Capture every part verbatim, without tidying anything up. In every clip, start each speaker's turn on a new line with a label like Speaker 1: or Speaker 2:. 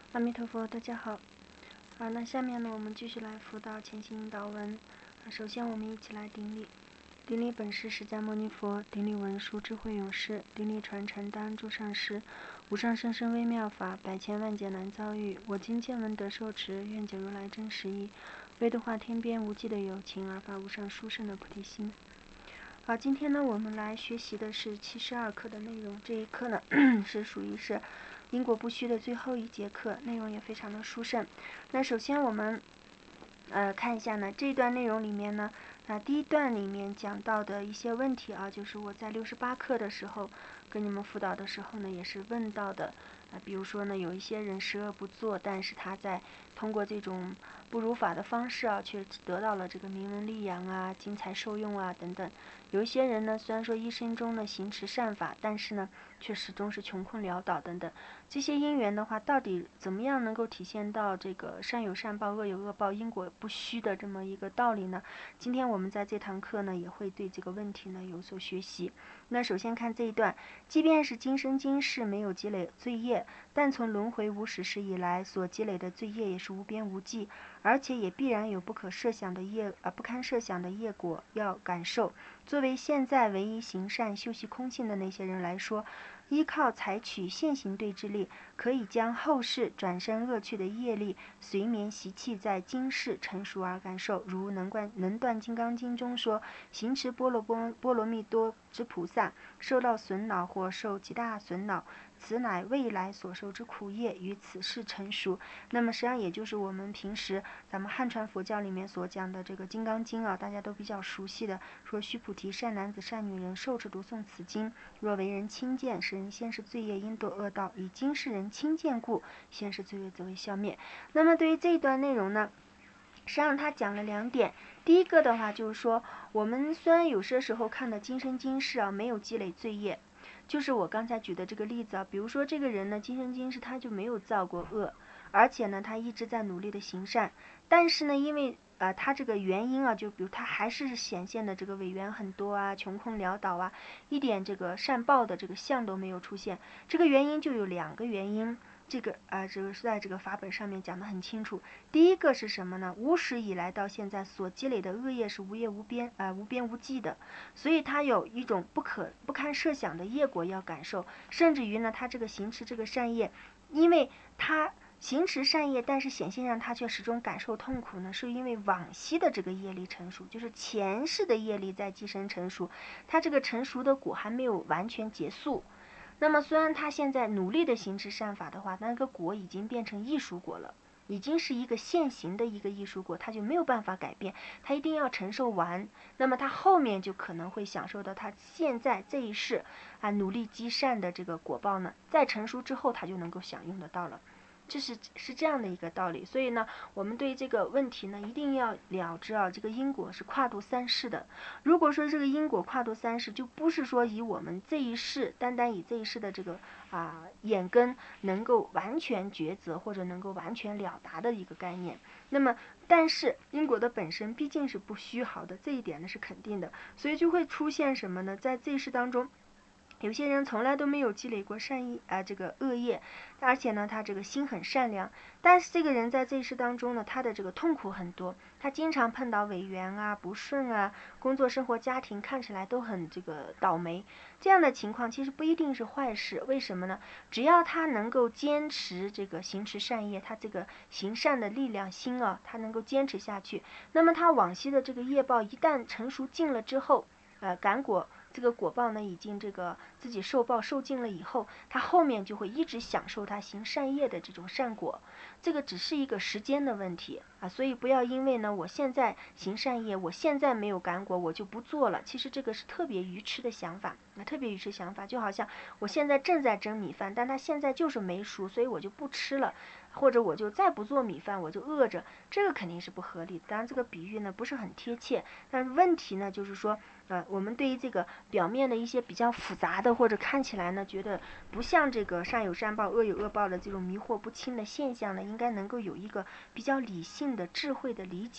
Speaker 1: 阿弥陀佛，大家好。啊，那下面呢，我们继续来辅导前行引导文。啊，首先我们一起来顶礼，顶礼本师释迦牟尼佛，顶礼文殊智慧勇士，顶礼传承单诸上师，无上甚深微妙法，百千万劫难遭遇。我今见闻得受持，愿解如来真实义，为度化天边无际的有情，而发无上殊胜的菩提心。好，今天呢，我们来学习的是七十二课的内容。这一课呢，是属于是因果不虚的最后一节课，内容也非常的殊胜。那首先我们呃看一下呢，这段内容里面呢，那第一段里面讲到的一些问题啊，就是我在六十八课的时候跟你们辅导的时候呢，也是问到的。啊，比如说呢，有一些人十恶不作，但是他在通过这种不如法的方式啊，却得到了这个名闻利养啊、金财受用啊等等。有一些人呢，虽然说一生中呢行持善法，但是呢，却始终是穷困潦倒等等。这些因缘的话，到底怎么样能够体现到这个善有善报、恶有恶报、因果不虚的这么一个道理呢？今天我们在这堂课呢，也会对这个问题呢有所学习。那首先看这一段，即便是今生今世没有积累罪业，但从轮回无始时以来所积累的罪业也是无边无际，而且也必然有不可设想的业呃不堪设想的业果要感受。作为现在唯一行善修习空性的那些人来说，依靠采取现行对治力，可以将后世转生恶趣的业力随眠习气在今世成熟而感受。如能观能断金刚经中说，行持波罗波波罗蜜多之菩萨，受到损恼或受极大损恼，此乃未来所受之苦业，于此世成熟。那么实际上也就是我们平时咱们汉传佛教里面所讲的这个金刚经啊，大家都比较熟悉的，说须菩提，善男子善女人，受持读诵此经，若为人轻贱，使人先是罪业因堕恶道，以今世人轻贱故，先是罪业则为消灭。那么对于这一段内容呢，实际上他讲了两点。第一个的话就是说，我们虽然有些时候看的今生今世啊没有积累罪业，就是我刚才举的这个例子啊，比如说这个人呢，今生今世他就没有造过恶，而且呢他一直在努力的行善，但是呢因为呃他这个原因啊，就比如他还是显现的这个违缘很多啊，穷困潦倒啊，一点这个善报的这个相都没有出现。这个原因就有两个原因。这个啊、呃，这个是在这个法本上面讲得很清楚。第一个是什么呢？无始以来到现在所积累的恶业是无业无边啊、呃，无边无际的，所以他有一种不可不堪设想的业果要感受，甚至于呢，他这个行持这个善业，因为他行持善业，但是显现上他却始终感受痛苦呢，是因为往昔的这个业力成熟，就是前世的业力在寄生成熟，他这个成熟的果还没有完全结束。那么虽然他现在努力的行持善法的话，那个果已经变成艺术果了，已经是一个现行的一个艺术果，他就没有办法改变，他一定要承受完。那么他后面就可能会享受到他现在这一世啊努力积善的这个果报呢，在成熟之后他就能够享用得到了。这是是这样的一个道理，所以呢，我们对这个问题呢，一定要了知啊，这个因果是跨度三世的。如果说这个因果跨度三世，就不是说以我们这一世，单单以这一世的这个啊眼根能够完全抉择或者能够完全了达的一个概念。那么，但是因果的本身毕竟是不虚毫的，这一点呢是肯定的，所以就会出现什么呢？在这一世当中，有些人从来都没有积累过善意啊，这个恶业，而且呢，他这个心很善良，但是这个人在这一世当中呢，他的这个痛苦很多，他经常碰到违缘啊、不顺啊，工作、生活、家庭看起来都很这个倒霉。这样的情况其实不一定是坏事，为什么呢？只要他能够坚持这个行持善业，他这个行善的力量心啊，他能够坚持下去，那么他往昔的这个业报一旦成熟尽了之后，呃，感果。这个果报呢，已经这个自己受报受尽了以后，他后面就会一直享受他行善业的这种善果，这个只是一个时间的问题啊，所以不要因为呢，我现在行善业，我现在没有感果，我就不做了。其实这个是特别愚痴的想法，啊，特别愚痴想法，就好像我现在正在蒸米饭，但它现在就是没熟，所以我就不吃了。或者我就再不做米饭，我就饿着，这个肯定是不合理。当然，这个比喻呢不是很贴切，但是问题呢就是说，呃，我们对于这个表面的一些比较复杂的，或者看起来呢觉得不像这个善有善报、恶有恶报的这种迷惑不清的现象呢，应该能够有一个比较理性的、智慧的理解。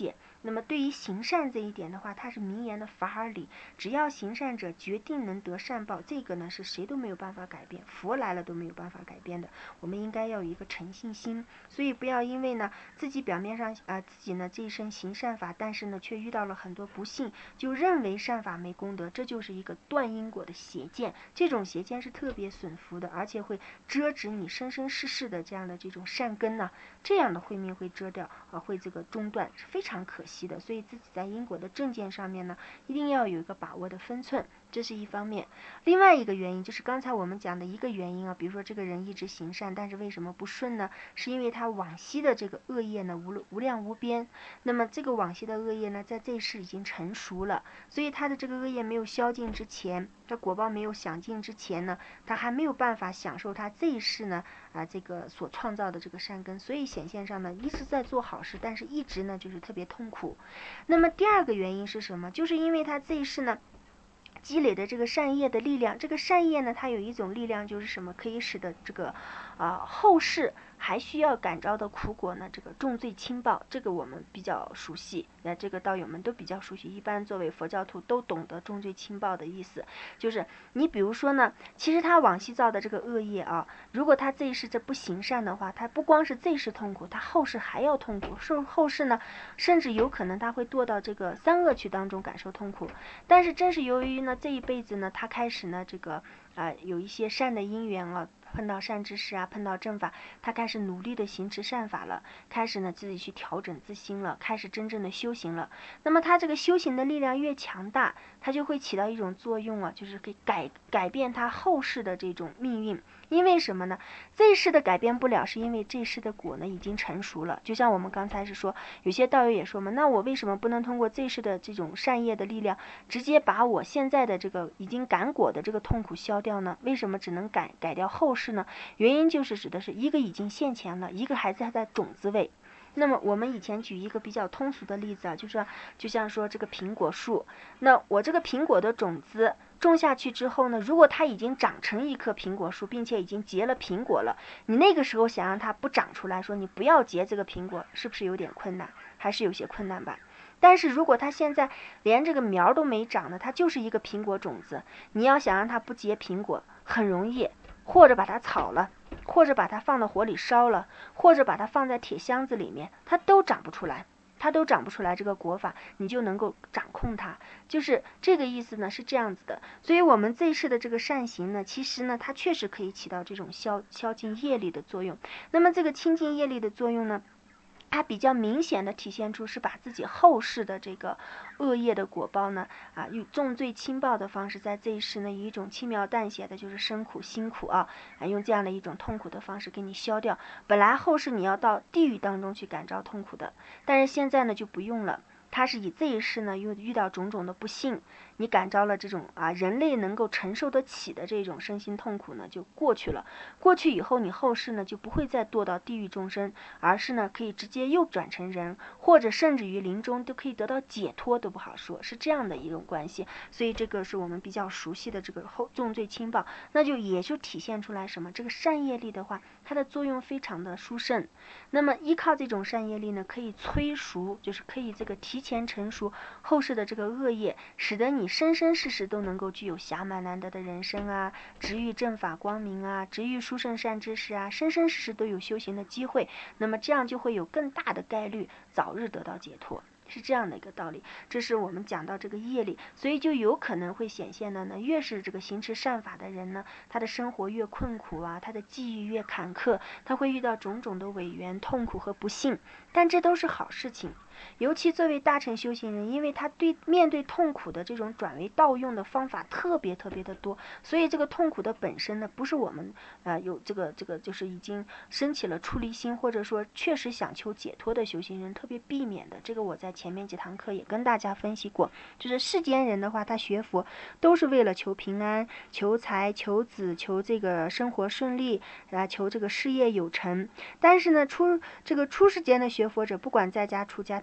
Speaker 1: 那么对于行善这一点的话，它是名言的法尔理，只要行善者决定能得善报，这个呢是谁都没有办法改变，佛来了都没有办法改变的。我们应该要有一个诚信心，所以不要因为呢自己表面上啊、呃、自己呢这一生行善法，但是呢却遇到了很多不幸，就认为善法没功德，这就是一个断因果的邪见。这种邪见是特别损福的，而且会遮止你生生世世的这样的这种善根呢、啊，这样的慧命会遮掉啊，会这个中断，是非常可惜的。所以自己在因果的正见上面呢，一定要有一个把握的分寸，这是一方面。另外一个原因就是刚才我们讲的一个原因啊，比如说这个人一直行善，但是为什么不顺呢？是因为他往昔的这个恶业呢无无量无边，那么这个往昔的恶业呢，在这一世已经成熟了，所以他的这个恶业没有消尽之前，他果报没有享尽之前呢，他还没有办法享受他这一世呢啊这个所创造的这个善根，所以显现上呢一直在做好事，但是一直呢就是特别痛苦。那么第二个原因是什么？就是因为他这一世呢积累的这个善业的力量，这个善业呢它有一种力量就是什么，可以使得这个啊、呃、后世还需要感召的苦果呢这个重罪轻报，这个我们比较熟悉，那这个道友们都比较熟悉，一般作为佛教徒都懂得重罪轻报的意思，就是你比如说呢，其实他往昔造的这个恶业啊，如果他这一世这不行善的话，他不光是这一世痛苦，他后世还要痛苦，受后世呢甚至有可能他会堕到这个三恶趣当中感受痛苦。但是正是由于呢这一辈子呢他开始呢这个啊、呃、有一些善的因缘啊，碰到善知识啊，碰到正法，他开始努力的行持善法了，开始呢自己去调整自心了，开始真正的修行了。那么他这个修行的力量越强大，他就会起到一种作用啊，就是可以改改变他后世的这种命运。因为什么呢？这一世的改变不了，是因为这一世的果呢已经成熟了。就像我们刚才是说，有些道友也说嘛，那我为什么不能通过这一世的这种善业的力量，直接把我现在的这个已经感果的这个痛苦消掉呢？为什么只能改改掉后世呢？原因就是指的是一个已经现前了，一个还在在种子位。那么我们以前举一个比较通俗的例子啊，就是就像说这个苹果树，那我这个苹果的种子种下去之后呢，如果它已经长成一棵苹果树，并且已经结了苹果了，你那个时候想让它不长出来，说你不要结这个苹果，是不是有点困难？还是有些困难吧。但是如果它现在连这个苗都没长呢，它就是一个苹果种子，你要想让它不结苹果，很容易，或者把它炒了，或者把它放到火里烧了，或者把它放在铁箱子里面，它都长不出来，它都长不出来这个果法，你就能够掌控它，就是这个意思呢，是这样子的。所以我们这一世的这个善行呢，其实呢它确实可以起到这种消消尽业力的作用。那么这个清净业力的作用呢，它比较明显的体现出是把自己后世的这个恶业的果报呢，啊，以重罪轻报的方式，在这一世呢，以一种轻描淡写的，就是生苦辛苦啊，啊，用这样的一种痛苦的方式给你消掉。本来后世你要到地狱当中去感召痛苦的，但是现在呢就不用了。它是以这一世呢，又遇到种种的不幸，你感召了这种啊人类能够承受得起的这种身心痛苦呢，就过去了。过去以后，你后世呢就不会再堕到地狱众生，而是呢可以直接又转成人，或者甚至于临终都可以得到解脱，都不好说，是这样的一种关系。所以这个是我们比较熟悉的这个后重罪轻报，那就也就体现出来什么？这个善业力的话，它的作用非常的殊胜。那么依靠这种善业力呢，可以催熟，就是可以这个提前成熟后世的这个恶业，使得你生生世世都能够具有暇满难得的人生啊，直遇正法光明啊，直遇殊胜善知识啊，生生世世都有修行的机会。那么这样就会有更大的概率早日得到解脱。是这样的一个道理，这是我们讲到这个业力，所以就有可能会显现的呢，越是这个行持善法的人呢，他的生活越困苦啊，他的际遇越坎坷，他会遇到种种的违缘、痛苦和不幸，但这都是好事情。尤其作为大乘修行人，因为他对面对痛苦的这种转为道用的方法特别特别的多，所以这个痛苦的本身呢，不是我们呃有这个这个就是已经升起了出离心，或者说确实想求解脱的修行人特别避免的。这个我在前面几堂课也跟大家分析过，就是世间人的话，他学佛都是为了求平安、求财、求子、求这个生活顺利啊，求这个事业有成。但是呢，出这个出世间的学佛者，不管在家出家，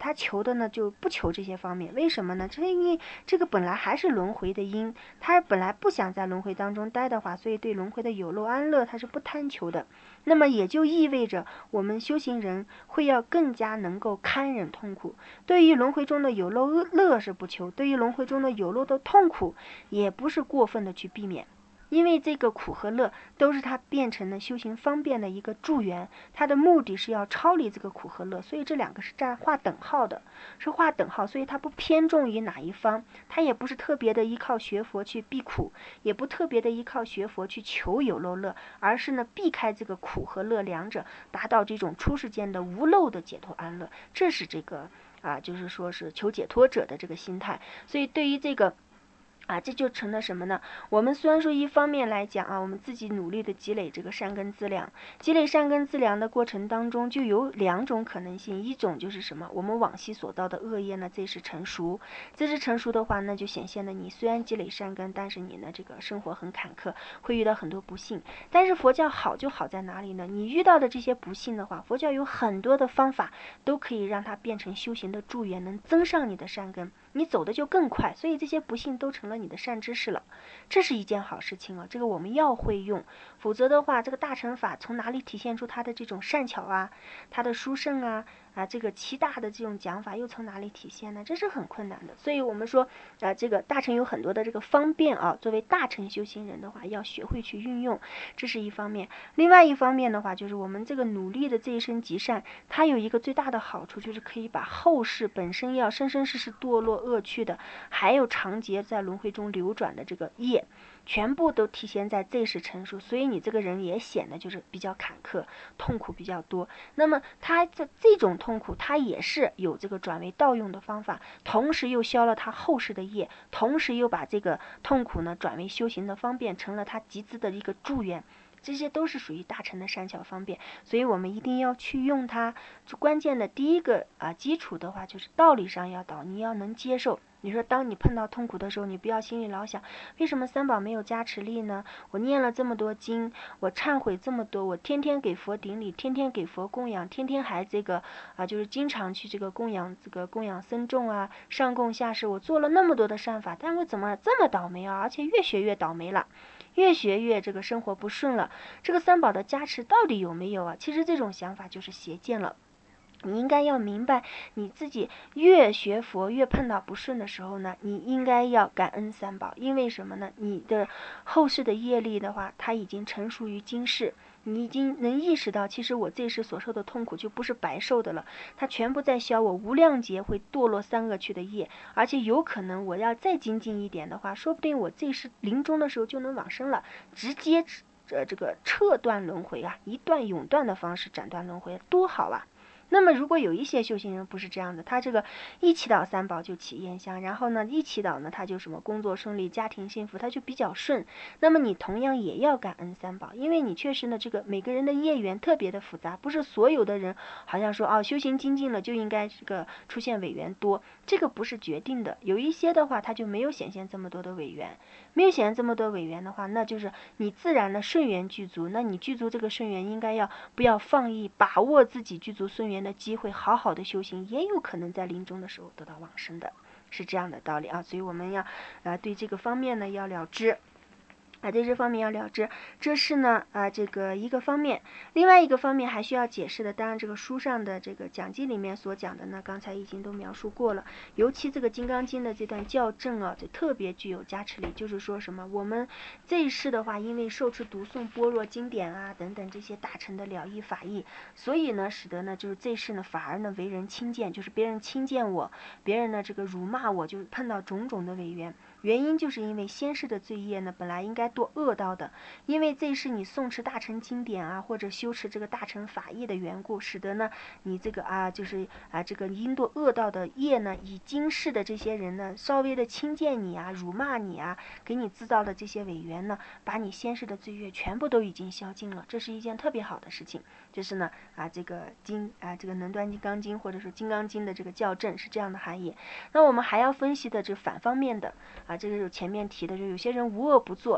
Speaker 1: 他求的呢就不求这些方面，为什么呢？这是因为这个本来还是轮回的因，他本来不想在轮回当中待的话，所以对轮回的有漏安乐他是不贪求的。那么也就意味着我们修行人会要更加能够堪忍痛苦，对于轮回中的有漏乐是不求，对于轮回中的有漏的痛苦也不是过分的去避免，因为这个苦和乐都是它变成了修行方便的一个助缘，它的目的是要超离这个苦和乐，所以这两个是占划等号的，是划等号，所以它不偏重于哪一方，它也不是特别的依靠学佛去避苦，也不特别的依靠学佛去求有漏乐，而是呢避开这个苦和乐两者，达到这种出世间的无漏的解脱安乐，这是这个啊，就是说是求解脱者的这个心态。所以对于这个啊，这就成了什么呢？我们虽然说一方面来讲啊，我们自己努力的积累这个善根资粮，积累善根资粮的过程当中，就有两种可能性，一种就是什么？我们往昔所造的恶业呢，这是成熟，这是成熟的话，那就显现了你虽然积累善根，但是你呢这个生活很坎坷，会遇到很多不幸。但是佛教好就好在哪里呢？你遇到的这些不幸的话，佛教有很多的方法都可以让它变成修行的助缘，能增上你的善根，你走的就更快，所以这些不幸都成了你的善知识了，这是一件好事情啊，这个我们要会用，否则的话，这个大乘法从哪里体现出它的这种善巧啊，它的殊胜啊，啊，这个七大的这种讲法又从哪里体现呢？这是很困难的。所以我们说啊，这个大乘有很多的这个方便啊，作为大乘修行人的话，要学会去运用，这是一方面。另外一方面的话，就是我们这个努力的这一生极善，它有一个最大的好处，就是可以把后世本身要生生世世堕落恶趣的，还有长劫在轮回中流转的这个业，全部都体现在这世成熟，所以你这个人也显得就是比较坎坷，痛苦比较多。那么他这这种痛苦，他也是有这个转为道用的方法，同时又消了他后世的业，同时又把这个痛苦呢转为修行的方便，成了他集资的一个助缘。这些都是属于大乘的善巧方便，所以我们一定要去用它。就关键的第一个啊基础的话，就是道理上要导，你要能接受。你说当你碰到痛苦的时候，你不要心里老想，为什么三宝没有加持力呢？我念了这么多经，我忏悔这么多，我天天给佛顶礼，天天给佛供养，天天还这个啊，就是经常去这个供养这个供养僧众啊，上供下施，我做了那么多的善法，但我怎么这么倒霉啊？而且越学越倒霉了。越学越这个生活不顺了，这个三宝的加持到底有没有啊？其实这种想法就是邪见了。你应该要明白，你自己越学佛越碰到不顺的时候呢，你应该要感恩三宝，因为什么呢？你的后世的业力的话，它已经成熟于今世，你已经能意识到，其实我这世所受的痛苦就不是白受的了，它全部在消我无量劫会堕落三恶趣的业，而且有可能我要再精进一点的话，说不定我这世临终的时候就能往生了，直接呃这个撤断轮回啊，一断永断的方式斩断轮回，多好啊！那么如果有一些修行人不是这样的，他这个一祈祷三宝就起焰香，然后呢一祈祷呢他就什么工作顺利，家庭幸福，他就比较顺。那么你同样也要感恩三宝，因为你确实呢这个每个人的业缘特别的复杂，不是所有的人好像说哦修行精进了就应该这个出现违缘多，这个不是决定的。有一些的话他就没有显现这么多的违缘，没有显现这么多违缘的话，那就是你自然的顺缘具足，那你具足这个顺缘应该要不要放逸，把握自己具足顺缘的机会，好好的修行，也有可能在临终的时候得到往生的，是这样的道理啊。所以我们要呃对这个方面呢要了知。啊，对这方面要了知，这是呢啊这个一个方面。另外一个方面还需要解释的，当然这个书上的这个讲记里面所讲的呢，刚才已经都描述过了。尤其这个《金刚经》的这段校正啊，就特别具有加持力。就是说什么，我们这一世的话，因为受持读诵般若经典啊等等这些大乘的了义法义，所以呢，使得呢就是这一世呢反而呢为人轻贱，就是别人轻贱我，别人呢这个辱骂我，就碰到种种的违缘。原因就是因为先世的罪业呢，本来应该堕恶道的，因为这是你诵持大乘经典啊，或者修持这个大乘法义的缘故，使得呢你这个啊就是啊这个因堕恶道的业呢，以今世的这些人呢稍微的轻贱你啊，辱骂你啊，给你制造的这些违缘呢，把你先世的罪业全部都已经消尽了，这是一件特别好的事情。就是呢啊这个经啊这个能断金刚经或者说金刚经的这个校正是这样的含义。那我们还要分析的这反方面的啊。这个有前面提的，就有些人无恶不作，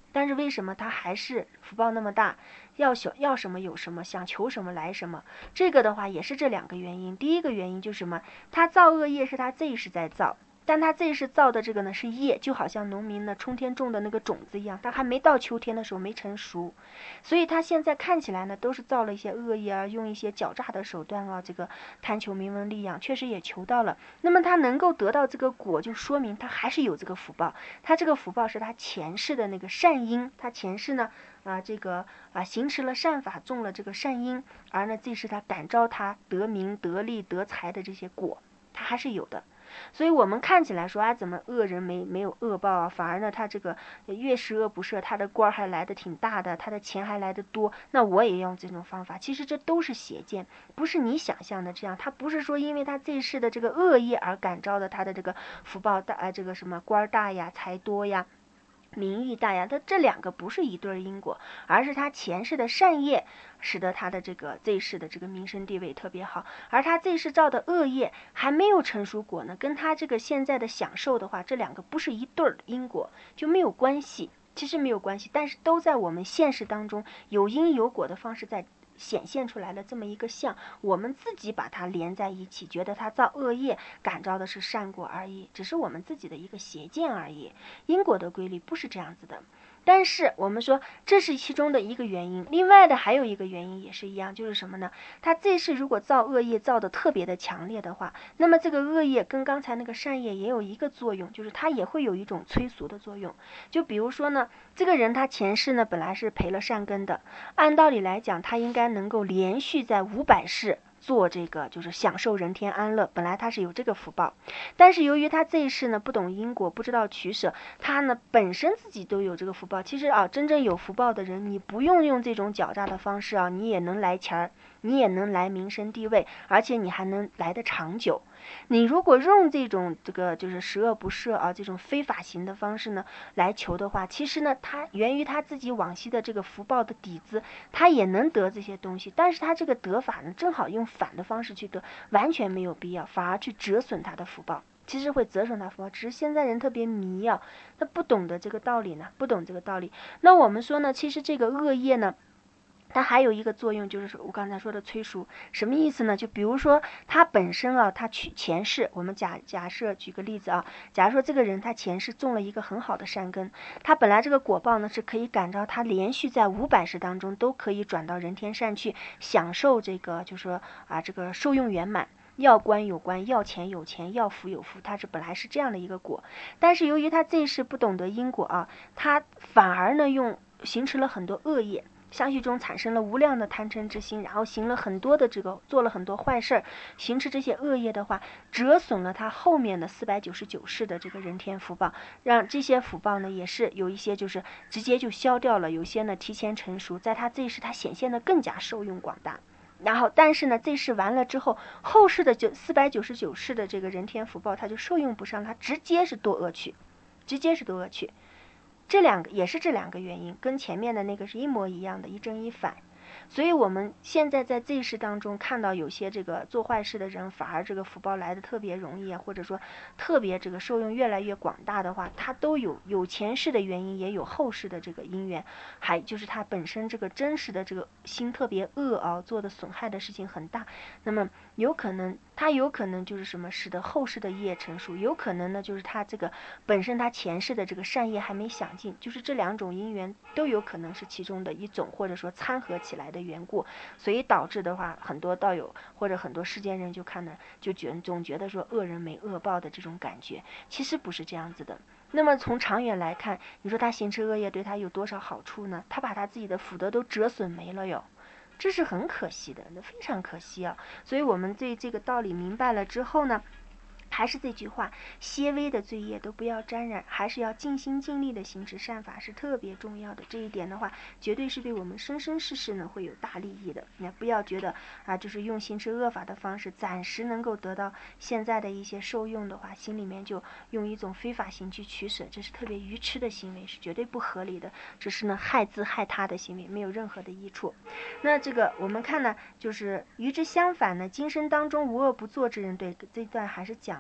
Speaker 1: 但是为什么他还是福报那么大，要想要什么有什么，想求什么来什么？这个的话也是这两个原因。第一个原因就是什么？他造恶业是他这一世在造，但他这一世造的这个呢是业，就好像农民呢春天种的那个种子一样，他还没到秋天的时候没成熟，所以他现在看起来呢都是造了一些恶业啊，用一些狡诈的手段啊，这个贪求名闻利养，确实也求到了。那么他能够得到这个果，就说明他还是有这个福报。他这个福报是他前世的那个善因，他前世呢啊这个啊行持了善法，种了这个善因，而呢这是他感召他得名得利得财的这些果，他还是有的。所以我们看起来说啊，怎么恶人没没有恶报啊？反而呢，他这个越是恶不赦，他的官还来得挺大的，他的钱还来得多。那我也用这种方法，其实这都是邪见，不是你想象的这样。他不是说因为他这一世的这个恶业而感召的他的这个福报大啊，这个什么官大呀、财多呀、名誉大呀，它这两个不是一对因果，而是他前世的善业使得他的这个这一世的这个名声地位特别好，而他这一世造的恶业还没有成熟果呢，跟他这个现在的享受的话，这两个不是一对因果，就没有关系。其实没有关系，但是都在我们现实当中有因有果的方式在显现出来了这么一个相，我们自己把它连在一起，觉得它造恶业感召的是善果而已，只是我们自己的一个邪见而已。因果的规律不是这样子的。但是我们说这是其中的一个原因，另外的还有一个原因也是一样，就是什么呢？他这世如果造恶业造的特别的强烈的话，那么这个恶业跟刚才那个善业也有一个作用，就是它也会有一种催俗的作用。就比如说呢，这个人他前世呢本来是培了善根的，按道理来讲他应该能够连续在五百世做这个就是享受人天安乐，本来他是有这个福报，但是由于他这一世呢不懂因果，不知道取舍，他呢本身自己都有这个福报。其实啊，真正有福报的人，你不用用这种狡诈的方式啊，你也能来钱儿，你也能来名声地位，而且你还能来得长久。你如果用这种这个就是十恶不赦啊这种非法行的方式呢来求的话，其实呢他源于他自己往昔的这个福报的底子，他也能得这些东西，但是他这个得法呢正好用反的方式去得，完全没有必要，反而去折损他的福报，其实会折损他福报，只是现在人特别迷啊，他不懂得这个道理呢，不懂这个道理。那我们说呢，其实这个恶业呢它还有一个作用，就是我刚才说的催熟，什么意思呢？就比如说他本身啊，他取前世，我们假假设举个例子啊，假如说这个人他前世种了一个很好的善根，他本来这个果报呢是可以感召他连续在五百世当中都可以转到人天善去，享受这个就是说啊这个受用圆满。要官有官，要钱有钱，要福有福，他是本来是这样的一个果，但是由于他这一世不懂得因果啊，他反而呢用行持了很多恶业。相续中产生了无量的贪嗔之心，然后行了很多的这个做了很多坏事儿，行持这些恶业的话，折损了他后面的四百九十九世的这个人天福报，让这些福报呢也是有一些就是直接就消掉了，有些呢提前成熟，在他这一世他显现的更加受用广大。然后但是呢这世完了之后，后世的九四百九十九世的这个人天福报他就受用不上，他直接是堕恶趣，直接是堕恶趣。这两个也是这两个原因，跟前面的那个是一模一样的，一正一反。所以我们现在在这一世当中看到有些这个做坏事的人，反而这个福报来的特别容易啊，或者说特别这个受用越来越广大的话，他都有有前世的原因，也有后世的这个因缘，还就是他本身这个真实的这个心特别恶啊，做的损害的事情很大，那么有可能他有可能就是什么使得后世的业成熟，有可能呢就是他这个本身他前世的这个善业还没享尽，就是这两种因缘都有可能是其中的一种，或者说参合起来的缘故，所以导致的话，很多道友或者很多世间人就看呢，就觉总觉得说恶人没恶报的这种感觉，其实不是这样子的。那么从长远来看，你说他行持恶业对他有多少好处呢？他把他自己的福德都折损没了哟，这是很可惜的，那非常可惜啊。所以我们对这个道理明白了之后呢，还是这句话，些微的罪业都不要沾染，还是要尽心尽力的行持善法，是特别重要的。这一点的话，绝对是对我们生生世世呢会有大利益的。那不要觉得啊，就是用行持恶法的方式，暂时能够得到现在的一些受用的话，心里面就用一种非法行去取舍，这是特别愚痴的行为，是绝对不合理的。这是呢害自害他的行为，没有任何的益处。那这个我们看呢，就是与之相反呢，今生当中无恶不作之人，对这段还是讲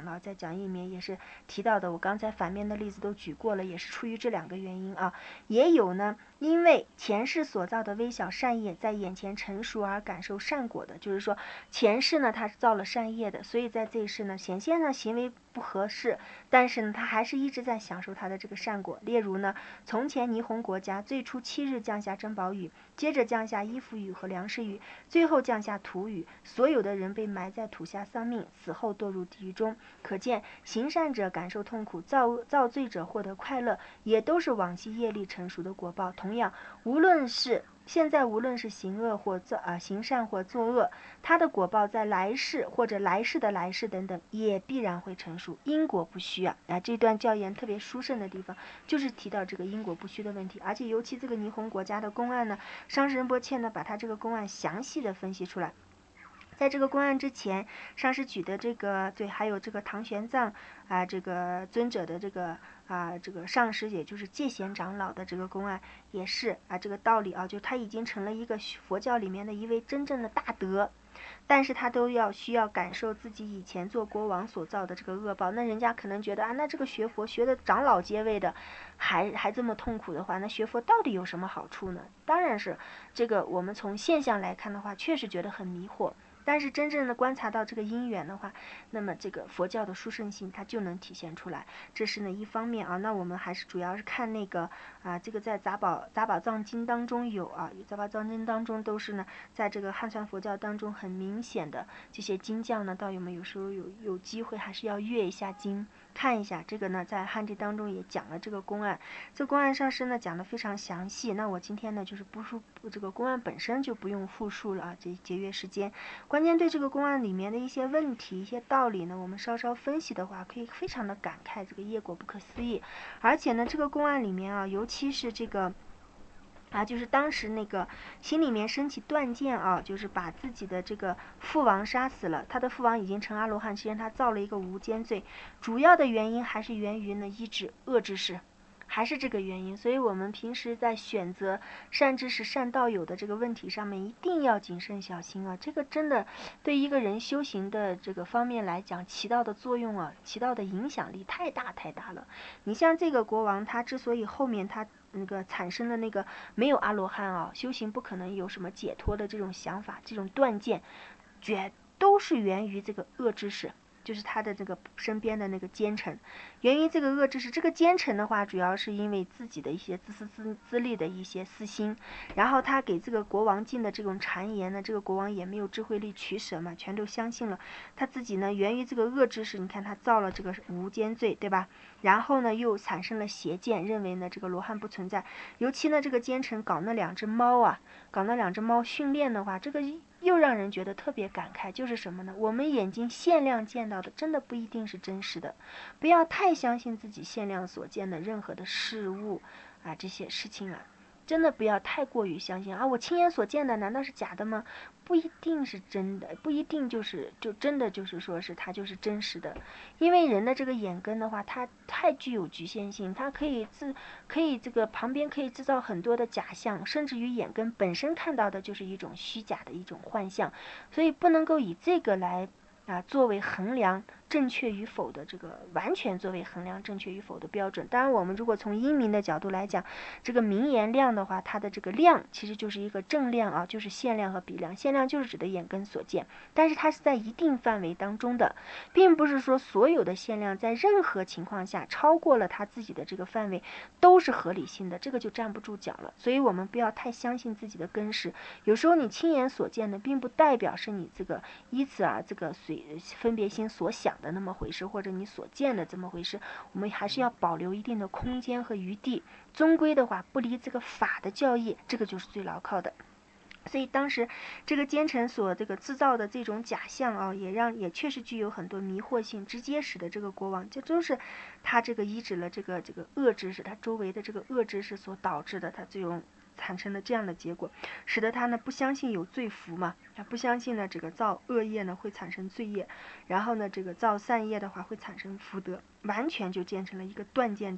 Speaker 1: 了，在讲义里面也是提到的，我刚才反面的例子都举过了，也是出于这两个原因啊。也有呢，因为前世所造的微小善业在眼前成熟而感受善果的，就是说前世呢他是造了善业的，所以在这一世呢显现呢行为不合适，但是呢他还是一直在享受他的这个善果。例如呢，从前霓虹国家最初七日降下珍宝雨，接着降下衣服雨和粮食雨，最后降下土雨，所有的人被埋在土下丧命，死后堕入地狱中。可见行善者感受痛苦，造造罪者获得快乐，也都是往昔业力成熟的果报。同样，无论是现在无论是行恶或造啊行善或作恶，它的果报在来世或者来世的来世等等也必然会成熟，因果不虚啊！啊，这段教言特别殊胜的地方就是提到这个因果不虚的问题，而且尤其这个霓虹国家的公案呢，上师仁波切呢把他这个公案详细的分析出来。在这个公案之前，上师举的这个对，还有这个唐玄奘啊，这个尊者的这个啊，这个上师，也就是戒贤长老的这个公案，也是啊这个道理啊，就他已经成了一个佛教里面的一位真正的大德，但是他都要需要感受自己以前做国王所造的这个恶报。那人家可能觉得啊，那这个学佛学的长老阶位的，还还这么痛苦的话，那学佛到底有什么好处呢？当然是这个，我们从现象来看的话，确实觉得很迷惑。但是真正的观察到这个因缘的话，那么这个佛教的殊胜性它就能体现出来。这是呢一方面啊，那我们还是主要是看那个啊，这个在杂宝杂宝藏经当中有啊，杂宝藏经当中都是呢，在这个汉传佛教当中很明显的这些经教呢，到有没有时候有有机会还是要阅一下经，看一下这个呢，在汉地当中也讲了这个公案，这公案上师呢讲的非常详细。那我今天呢就是不述这个公案本身就不用复述了啊，这节约时间。关键对这个公案里面的一些问题、一些道理呢，我们稍稍分析的话，可以非常的感慨，这个业果不可思议。而且呢，这个公案里面啊，尤其是这个啊，就是当时那个心里面升起断见啊，就是把自己的这个父王杀死了，他的父王已经成阿罗汉，实际上他造了一个无间罪，主要的原因还是源于呢一指恶之事。还是这个原因，所以我们平时在选择善知识、善道友的这个问题上面，一定要谨慎小心啊！这个真的对一个人修行的这个方面来讲，起到的作用啊，起到的影响力太大太大了。你像这个国王，他之所以后面他那个产生的那个没有阿罗汉啊，修行不可能有什么解脱的这种想法，这种断见，绝都是源于这个恶知识。就是他的这个身边的那个奸臣，源于这个恶知识。这个奸臣的话，主要是因为自己的一些自私自自利的一些私心，然后他给这个国王进的这种谗言呢，这个国王也没有智慧力取舍嘛，全都相信了。他自己呢，源于这个恶知识，你看他造了这个无间罪，对吧？然后呢，又产生了邪见，认为呢这个罗汉不存在。尤其呢，这个奸臣搞那两只猫啊，搞那两只猫训练的话，这个又让人觉得特别感慨，就是什么呢？我们眼睛限量见到的，真的不一定是真实的。不要太相信自己限量所见的任何的事物啊，这些事情啊，真的不要太过于相信啊！我亲眼所见的难道是假的吗？不一定是真的，不一定就是就真的就是说是它就是真实的，因为人的这个眼根的话，它太具有局限性，它可以自可以这个旁边可以制造很多的假象，甚至于眼根本身看到的就是一种虚假的一种幻象，所以不能够以这个来啊作为衡量正确与否的这个完全作为衡量正确与否的标准。当然我们如果从英明的角度来讲，这个名言量的话，它的这个量其实就是一个正量啊，就是限量和比量。限量就是指的眼根所见，但是它是在一定范围当中的，并不是说所有的限量在任何情况下超过了它自己的这个范围都是合理性的，这个就站不住脚了。所以我们不要太相信自己的根识，有时候你亲眼所见的并不代表是你这个依此啊这个随分别心所想的那么回事，或者你所见的这么回事，我们还是要保留一定的空间和余地，终归的话不离这个法的教义，这个就是最牢靠的。所以当时这个奸臣所这个制造的这种假象啊，也让也确实具有很多迷惑性，直接使得这个国王，这都是他这个依止了这个这个恶知识，他周围的这个恶知识所导致的，他这种产生了这样的结果，使得他呢不相信有罪福嘛，他不相信呢这个造恶业呢会产生罪业，然后呢这个造善业的话会产生福德，完全就变成了一个断见者。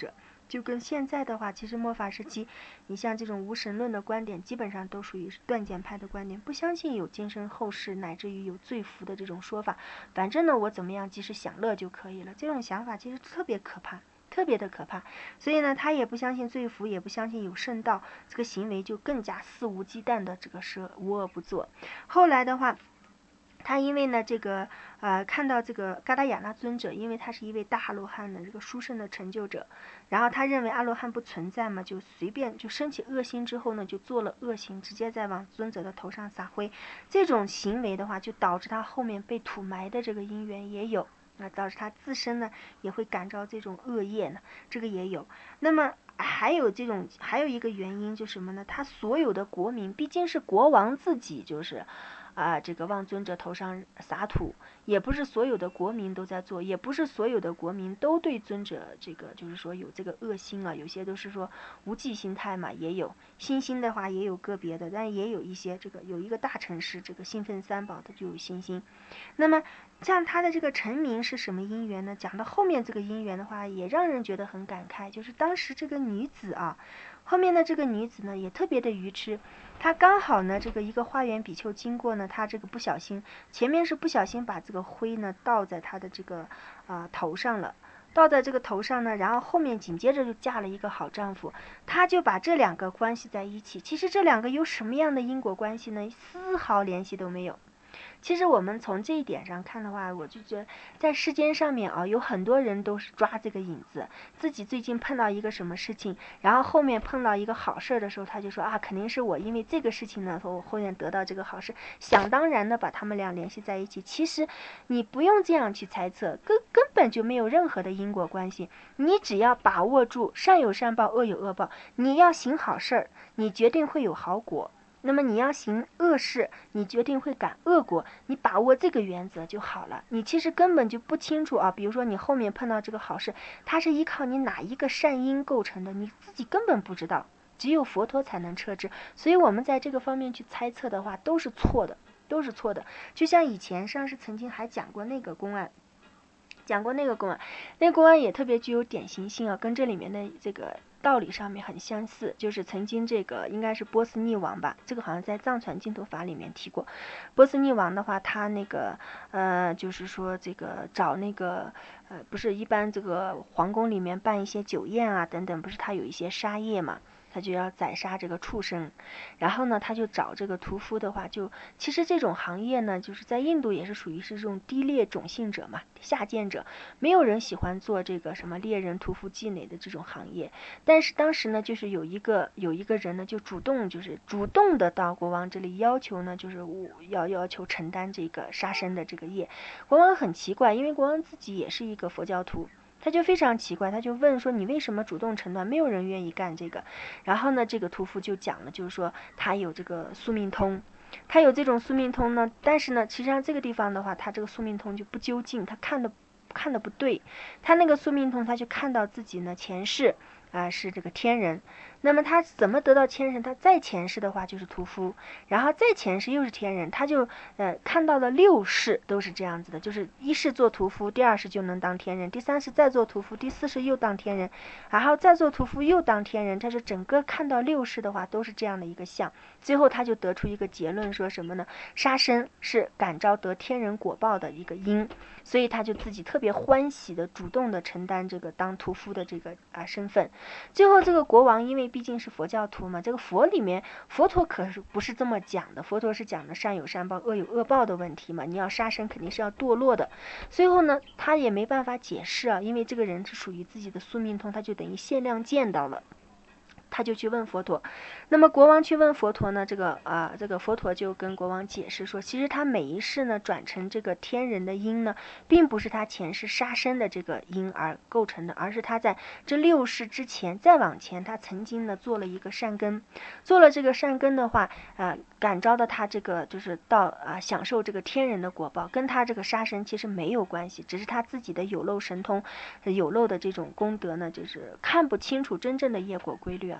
Speaker 1: 就跟现在的话，其实末法时期，你像这种无神论的观点，基本上都属于断简派的观点，不相信有今生后世，乃至于有罪福的这种说法。反正呢，我怎么样及时享乐就可以了。这种想法其实特别可怕，特别的可怕。所以呢，他也不相信罪福，也不相信有圣道，这个行为就更加肆无忌惮的这个是无恶不作。后来的话，他因为呢，这个呃，看到这个嘎达雅那尊者，因为他是一位大阿罗汉的这个殊胜的成就者，然后他认为阿罗汉不存在嘛，就随便就升起恶心之后呢，就做了恶行，直接在往尊者的头上撒灰。这种行为的话，就导致他后面被土埋的这个因缘也有，那导致他自身呢也会感召这种恶业呢，这个也有。那么还有这种还有一个原因就是什么呢？他所有的国民毕竟是国王自己就是。啊，这个往尊者头上撒土，也不是所有的国民都在做，也不是所有的国民都对尊者这个就是说有这个恶心啊，有些都是说无忌心态嘛，也有心心的话也有个别的，但也有一些这个有一个大城市这个兴奋三宝的就有心心。那么像他的这个成名是什么因缘呢？讲到后面这个因缘的话，也让人觉得很感慨，就是当时这个女子啊，后面的这个女子呢也特别的愚痴。他刚好呢，这个一个花园比丘经过呢，他这个不小心，前面是不小心把这个灰呢倒在他的这个啊、呃、头上了，倒在这个头上呢，然后后面紧接着就嫁了一个好丈夫，他就把这两个关系在一起。其实这两个有什么样的因果关系呢？丝毫联系都没有。其实我们从这一点上看的话，我就觉得在世间上面啊，有很多人都是抓这个影子，自己最近碰到一个什么事情，然后后面碰到一个好事的时候，他就说啊，肯定是我因为这个事情呢，我后面得到这个好事，想当然的把他们俩联系在一起。其实你不用这样去猜测，根根本就没有任何的因果关系。你只要把握住善有善报，恶有恶报，你要行好事儿，你决定会有好果。那么你要行恶事，你决定会感恶果，你把握这个原则就好了。你其实根本就不清楚啊，比如说你后面碰到这个好事，它是依靠你哪一个善因构成的，你自己根本不知道，只有佛陀才能彻知。所以我们在这个方面去猜测的话，都是错的，都是错的。就像以前上师曾经还讲过那个公案。讲过那个公案，那个公案也特别具有典型性啊，跟这里面的这个道理上面很相似。就是曾经这个应该是波斯匿王吧，这个好像在藏传净土法里面提过。波斯匿王的话，他那个呃，就是说这个找那个呃，不是一般这个皇宫里面办一些酒宴啊等等，不是他有一些杀业嘛。他就要宰杀这个畜生，然后呢，他就找这个屠夫的话，就其实这种行业呢，就是在印度也是属于是这种低劣种姓者嘛，下贱者，没有人喜欢做这个什么猎人、屠夫、妓女的这种行业。但是当时呢，就是有一个有一个人呢，就主动就是主动的到国王这里要求呢，就是要要求承担这个杀生的这个业。国王很奇怪，因为国王自己也是一个佛教徒。他就非常奇怪，他就问说你为什么主动承担？没有人愿意干这个。然后呢，这个屠夫就讲了，就是说他有这个宿命通，他有这种宿命通呢，但是呢，实际上这个地方的话，他这个宿命通就不究竟，他看的看的不对，他那个宿命通他就看到自己呢前世啊、呃、是这个天人。那么他怎么得到天人？他再前世的话就是屠夫，然后再前世又是天人，他就呃看到了六世都是这样子的，就是一世做屠夫，第二世就能当天人，第三世再做屠夫，第四世又当天人，然后再做屠夫又当天人，他是整个看到六世的话都是这样的一个相。最后他就得出一个结论，说什么呢？杀生是感召得天人果报的一个因，所以他就自己特别欢喜的主动的承担这个当屠夫的这个啊身份。最后这个国王因为毕竟是佛教徒嘛，这个佛里面佛陀可是不是这么讲的，佛陀是讲的善有善报恶有恶报的问题嘛，你要杀生肯定是要堕落的。最后呢他也没办法解释啊，因为这个人是属于自己的宿命通，他就等于限量见到了，他就去问佛陀。那么国王去问佛陀呢，这个啊、呃，这个佛陀就跟国王解释说，其实他每一世呢转成这个天人的因呢，并不是他前世杀生的这个因而构成的，而是他在这六世之前再往前，他曾经呢做了一个善根，做了这个善根的话，呃，感召的他这个就是到啊、呃、享受这个天人的果报，跟他这个杀生其实没有关系，只是他自己的有漏神通、有漏的这种功德呢，就是看不清楚真正的业果规律啊。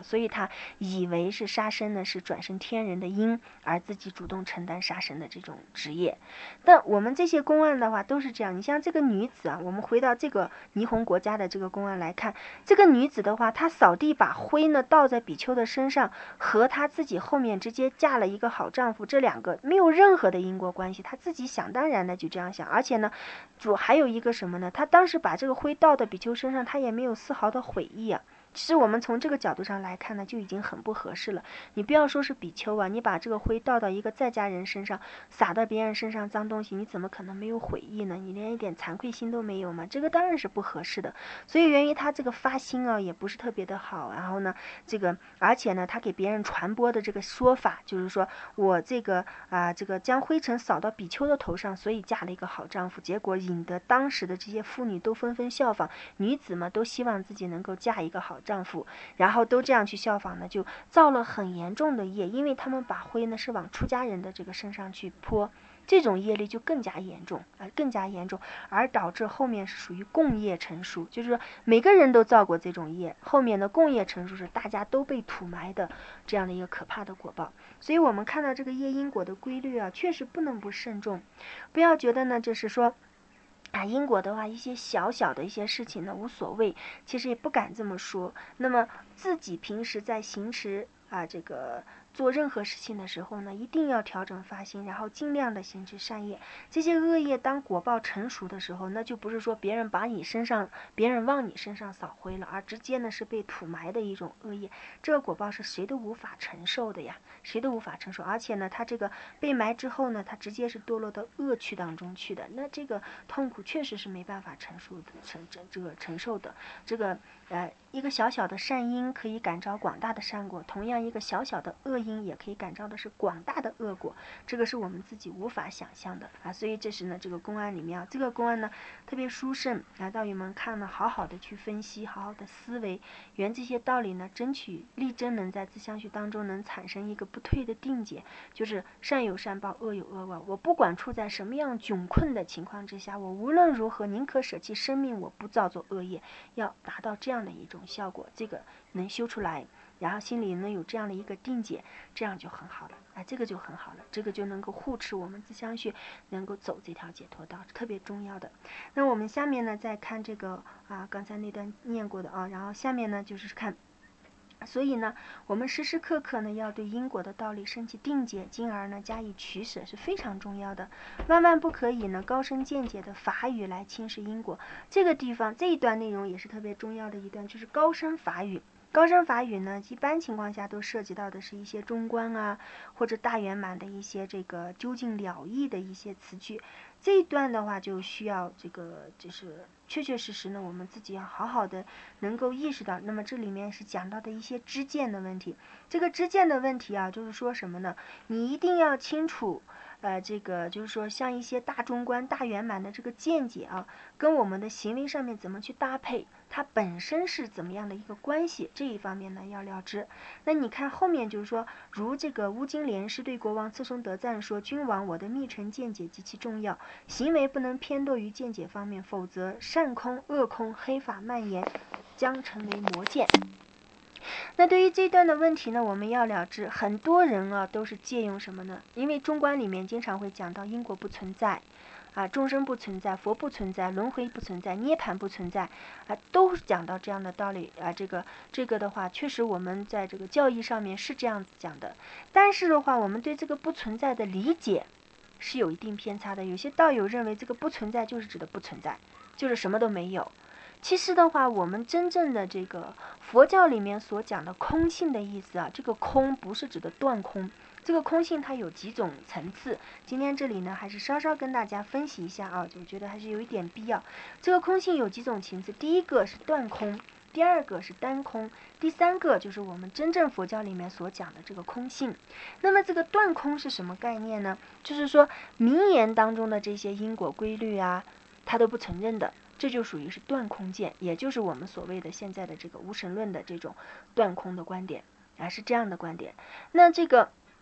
Speaker 1: 所以他以为是杀生呢是转生天人的因，而自己主动承担杀生的这种职业。但我们这些公案的话都是这样，你像这个女子啊，我们回到这个霓虹国家的这个公案来看，这个女子的话，她扫地把灰呢倒在比丘的身上，和她自己后面直接嫁了一个好丈夫，这两个没有任何的因果关系，她自己想当然的就这样想。而且呢，主还有一个什么呢？她当时把这个灰倒到比丘身上，她也没有丝毫的悔意啊。其实我们从这个角度上来看呢，就已经很不合适了。你不要说是比丘啊，你把这个灰倒到一个在家人身上，撒到别人身上脏东西，你怎么可能没有悔意呢？你连一点惭愧心都没有吗？这个当然是不合适的。所以源于他这个发心啊，也不是特别的好。然后呢，这个而且呢，他给别人传播的这个说法，就是说我这个啊、呃，这个将灰尘扫到比丘的头上，所以嫁了一个好丈夫。结果引得当时的这些妇女都纷纷效仿，女子嘛都希望自己能够嫁一个好丈夫，然后都这样去效仿呢，就造了很严重的业，因为他们把灰呢是往出家人的这个身上去泼，这种业力就更加严重啊、呃，更加严重，而导致后面是属于共业成熟，就是说每个人都造过这种业，后面的共业成熟是大家都被土埋的这样的一个可怕的果报。所以我们看到这个业因果的规律啊，确实不能不慎重，不要觉得呢就是说啊，因果的话，一些小小的一些事情呢无所谓，其实也不敢这么说。那么自己平时在行持啊这个做任何事情的时候呢，一定要调整发心，然后尽量的行持善业。这些恶业当果报成熟的时候，那就不是说别人把你身上，别人往你身上扫灰了，而直接呢是被土埋的一种恶业。这个果报是谁都无法承受的呀，谁都无法承受。而且呢，他这个被埋之后呢，他直接是堕落到恶趣当中去的，那这个痛苦确实是没办法承受的，承承这个承受的。这个呃，一个小小的善因可以感召广大的善果，同样一个小小的恶因也可以感召的是广大的恶果，这个是我们自己无法想象的啊。所以这是呢这个公案里面啊，这个公案呢特别殊胜啊，道友们看呢好好的去分析，好好的思维，原这些道理呢，争取力争能在自相续当中能产生一个不退的定解，就是善有善报，恶有恶报。我不管处在什么样窘困的情况之下，我无论如何宁可舍弃生命，我不造作恶业，要达到这样的一种效果，这个能修出来，然后心里能有这样的一个定解，这样就很好了啊，这个就很好了，这个就能够护持我们自相续能够走这条解脱道，特别重要的。那我们下面呢再看这个啊，刚才那段念过的啊，然后下面呢就是看。所以呢，我们时时刻刻呢要对因果的道理升起定解，进而呢加以取舍是非常重要的。万万不可以呢高深见解的法语来轻视因果。这个地方这一段内容也是特别重要的一段，就是高深法语。高深法语呢，一般情况下都涉及到的是一些中观啊，或者大圆满的一些这个究竟了义的一些词句。这一段的话，就需要这个就是确确实实呢，我们自己要好好的能够意识到。那么这里面是讲到的一些知见的问题。这个知见的问题啊，就是说什么呢？你一定要清楚。呃，这个就是说，像一些大中观、大圆满的这个见解啊，跟我们的行为上面怎么去搭配，它本身是怎么样的一个关系，这一方面呢要了知。那你看后面就是说，如这个乌金莲师对国王次松德赞说：“君王，我的密乘见解极其重要，行为不能偏多于见解方面，否则善空、恶空、黑法蔓延，将成为魔见。”那对于这段的问题呢，我们要了知，很多人啊都是借用什么呢？因为中观里面经常会讲到因果不存在，啊，众生不存在，佛不存在，轮回不存在，涅槃不存在，啊，都讲到这样的道理啊。这个这个的话，确实我们在这个教义上面是这样子讲的，但是的话，我们对这个不存在的理解是有一定偏差的。有些道友认为这个不存在就是指的不存在，就是什么都没有。其实的话，我们真正的这个佛教里面所讲的空性的意思啊，这个空不是指的断空，这个空性它有几种层次。今天这里呢，还是稍稍跟大家分析一下啊，就觉得还是有一点必要。这个空性有几种层次，第一个是断空，第二个是单空，第三个就是我们真正佛教里面所讲的这个空性。那么这个断空是什么概念呢？就是说名言当中的这些因果规律啊，它都不承认的。这就属于是断空见，也就是我们所谓的现在的这个无神论的这种断空的观点啊，是这样的观点。那这个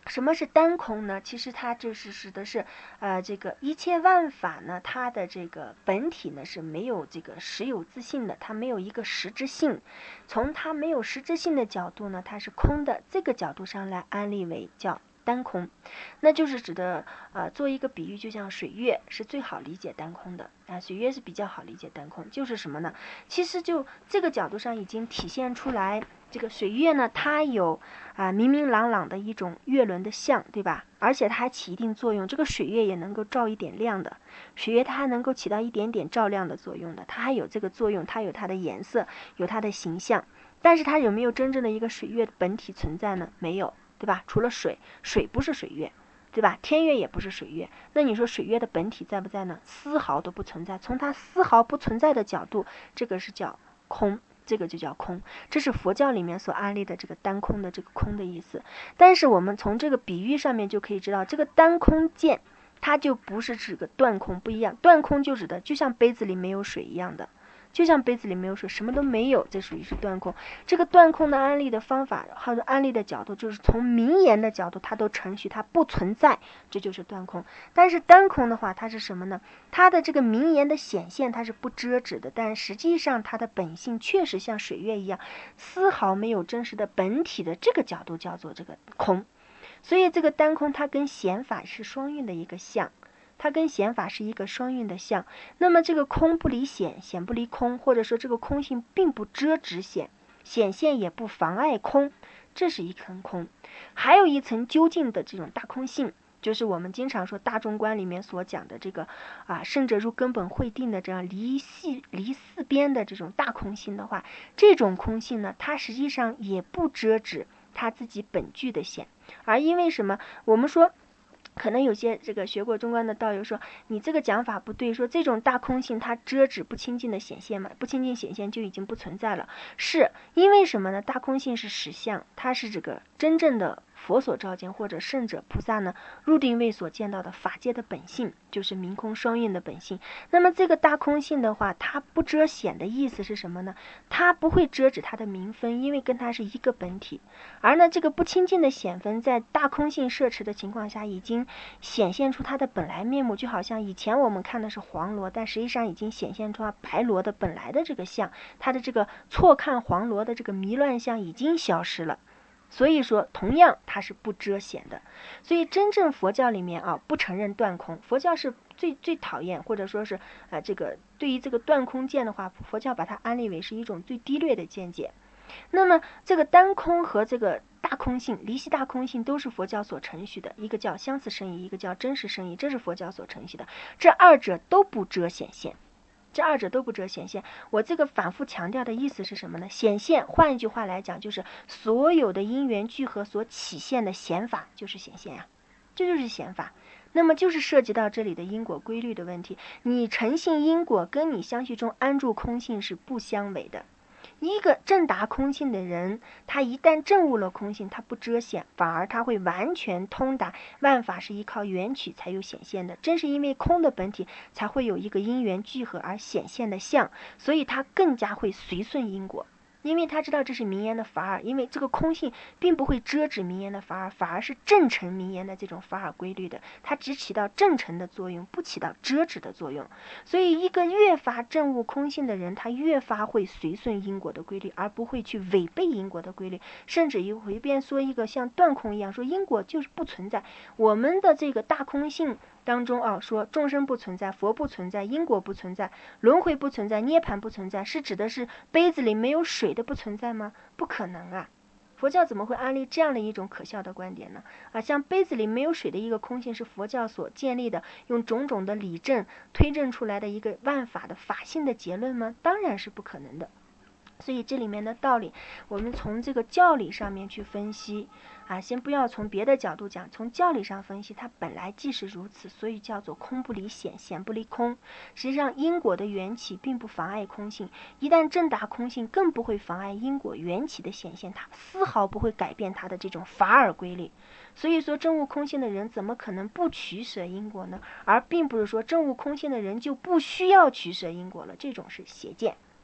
Speaker 1: 什么是单空呢？其实它就是指的是，呃，这个一切万法呢，它的这个本体呢是没有这个实有自性的，它没有一个实质性。从它没有实质性的角度呢，它是空的。这个角度上来安立为叫单空，那就是指的，呃，做一个比喻，就像水月是最好理解单空的啊，水月是比较好理解单空，就是什么呢？其实就这个角度上已经体现出来。这个水月呢，它有啊明明朗朗的一种月轮的像，对吧？而且它还起一定作用。这个水月也能够照一点亮的，水月它还能够起到一点点照亮的作用的，它还有这个作用，它有它的颜色，有它的形象。但是它有没有真正的一个水月的本体存在呢？没有，对吧？除了水，水不是水月，对吧？天月也不是水月。那你说水月的本体在不在呢？丝毫都不存在。从它丝毫不存在的角度，这个是叫空。这个就叫空，这是佛教里面所安立的这个单空的这个空的意思。但是我们从这个比喻上面就可以知道，这个单空见它就不是指个断空，不一样。断空就指的就像杯子里没有水一样的，就像杯子里没有水，什么都没有，这属于是断空。这个断空的安立的方法，或者安立的角度，就是从名言的角度，它都承许它不存在，这就是断空。但是单空的话，它是什么呢？它的这个名言的显现，它是不遮止的，但实际上它的本性确实像水月一样，丝毫没有真实的本体的，这个角度叫做这个空。所以这个单空，它跟显法是双运的一个相。它跟显法是一个双运的相，那么这个空不离显，显不离空，或者说这个空性并不遮止显，显现也不妨碍空，这是一层空。还有一层究竟的这种大空性，就是我们经常说大中观里面所讲的这个啊，圣者入根本会定的这样离系离四边的这种大空性的话，这种空性呢，它实际上也不遮止它自己本具的显。而因为什么？我们说可能有些这个学过中观的道友说，你这个讲法不对，说这种大空性它遮止不清净的显现嘛，不清净显现就已经不存在了。是因为什么呢？大空性是实相，它是这个真正的佛所照见，或者圣者菩萨呢入定位所见到的法界的本性，就是明空双运的本性。那么这个大空性的话，它不遮显的意思是什么呢？它不会遮止它的明分，因为跟它是一个本体。而呢这个不清净的显分，在大空性摄持的情况下，已经显现出它的本来面目，就好像以前我们看的是黄螺，但实际上已经显现出白螺的本来的这个相，它的这个错看黄螺的这个迷乱相已经消失了。所以说同样它是不遮显的。所以真正佛教里面啊，不承认断空，佛教是最最讨厌，或者说是呃这个对于这个断空见的话，佛教把它安立为是一种最低劣的见解。那么这个单空和这个大空性、离系大空性都是佛教所承许的，一个叫相似生义，一个叫真实生义，这是佛教所承许的。这二者都不遮显现，这二者都不遮显现。我这个反复强调的意思是什么呢？显现，换一句话来讲，就是所有的因缘聚合所起现的显法就是显现啊，这就是显法。那么就是涉及到这里的因果规律的问题，你诚信因果跟你相续中安住空性是不相违的。一个正达空性的人，他一旦证悟了空性，他不遮显，反而他会完全通达万法是依靠缘起才有显现的。正是因为空的本体才会有一个因缘聚合而显现的相，所以他更加会随顺因果。因为他知道这是名言的法尔，因为这个空性并不会遮止名言的法尔，反而是正成名言的这种法尔规律的，它只起到正成的作用，不起到遮止的作用。所以一个越发证悟空性的人，他越发会随顺因果的规律，而不会去违背因果的规律，甚至于随便说一个像断空一样，说因果就是不存在。我们的这个大空性当中啊，说众生不存在，佛不存在，因果不存在，轮回不存在，涅槃不存在，是指的是杯子里没有水的不存在吗？不可能啊！佛教怎么会安立这样的一种可笑的观点呢？啊，像杯子里没有水的一个空性，是佛教所建立的，用种种的理证推证出来的一个万法的法性的结论吗？当然是不可能的。所以这里面的道理，我们从这个教理上面去分析啊，先不要从别的角度讲，从教理上分析，它本来即是如此，所以叫做空不离显，显不离空。实际上因果的缘起并不妨碍空性，一旦正达空性，更不会妨碍因果缘起的显现，它丝毫不会改变它的这种法尔规律。所以说证悟空性的人怎么可能不取舍因果呢？而并不是说证悟空性的人就不需要取舍因果了，这种是邪见。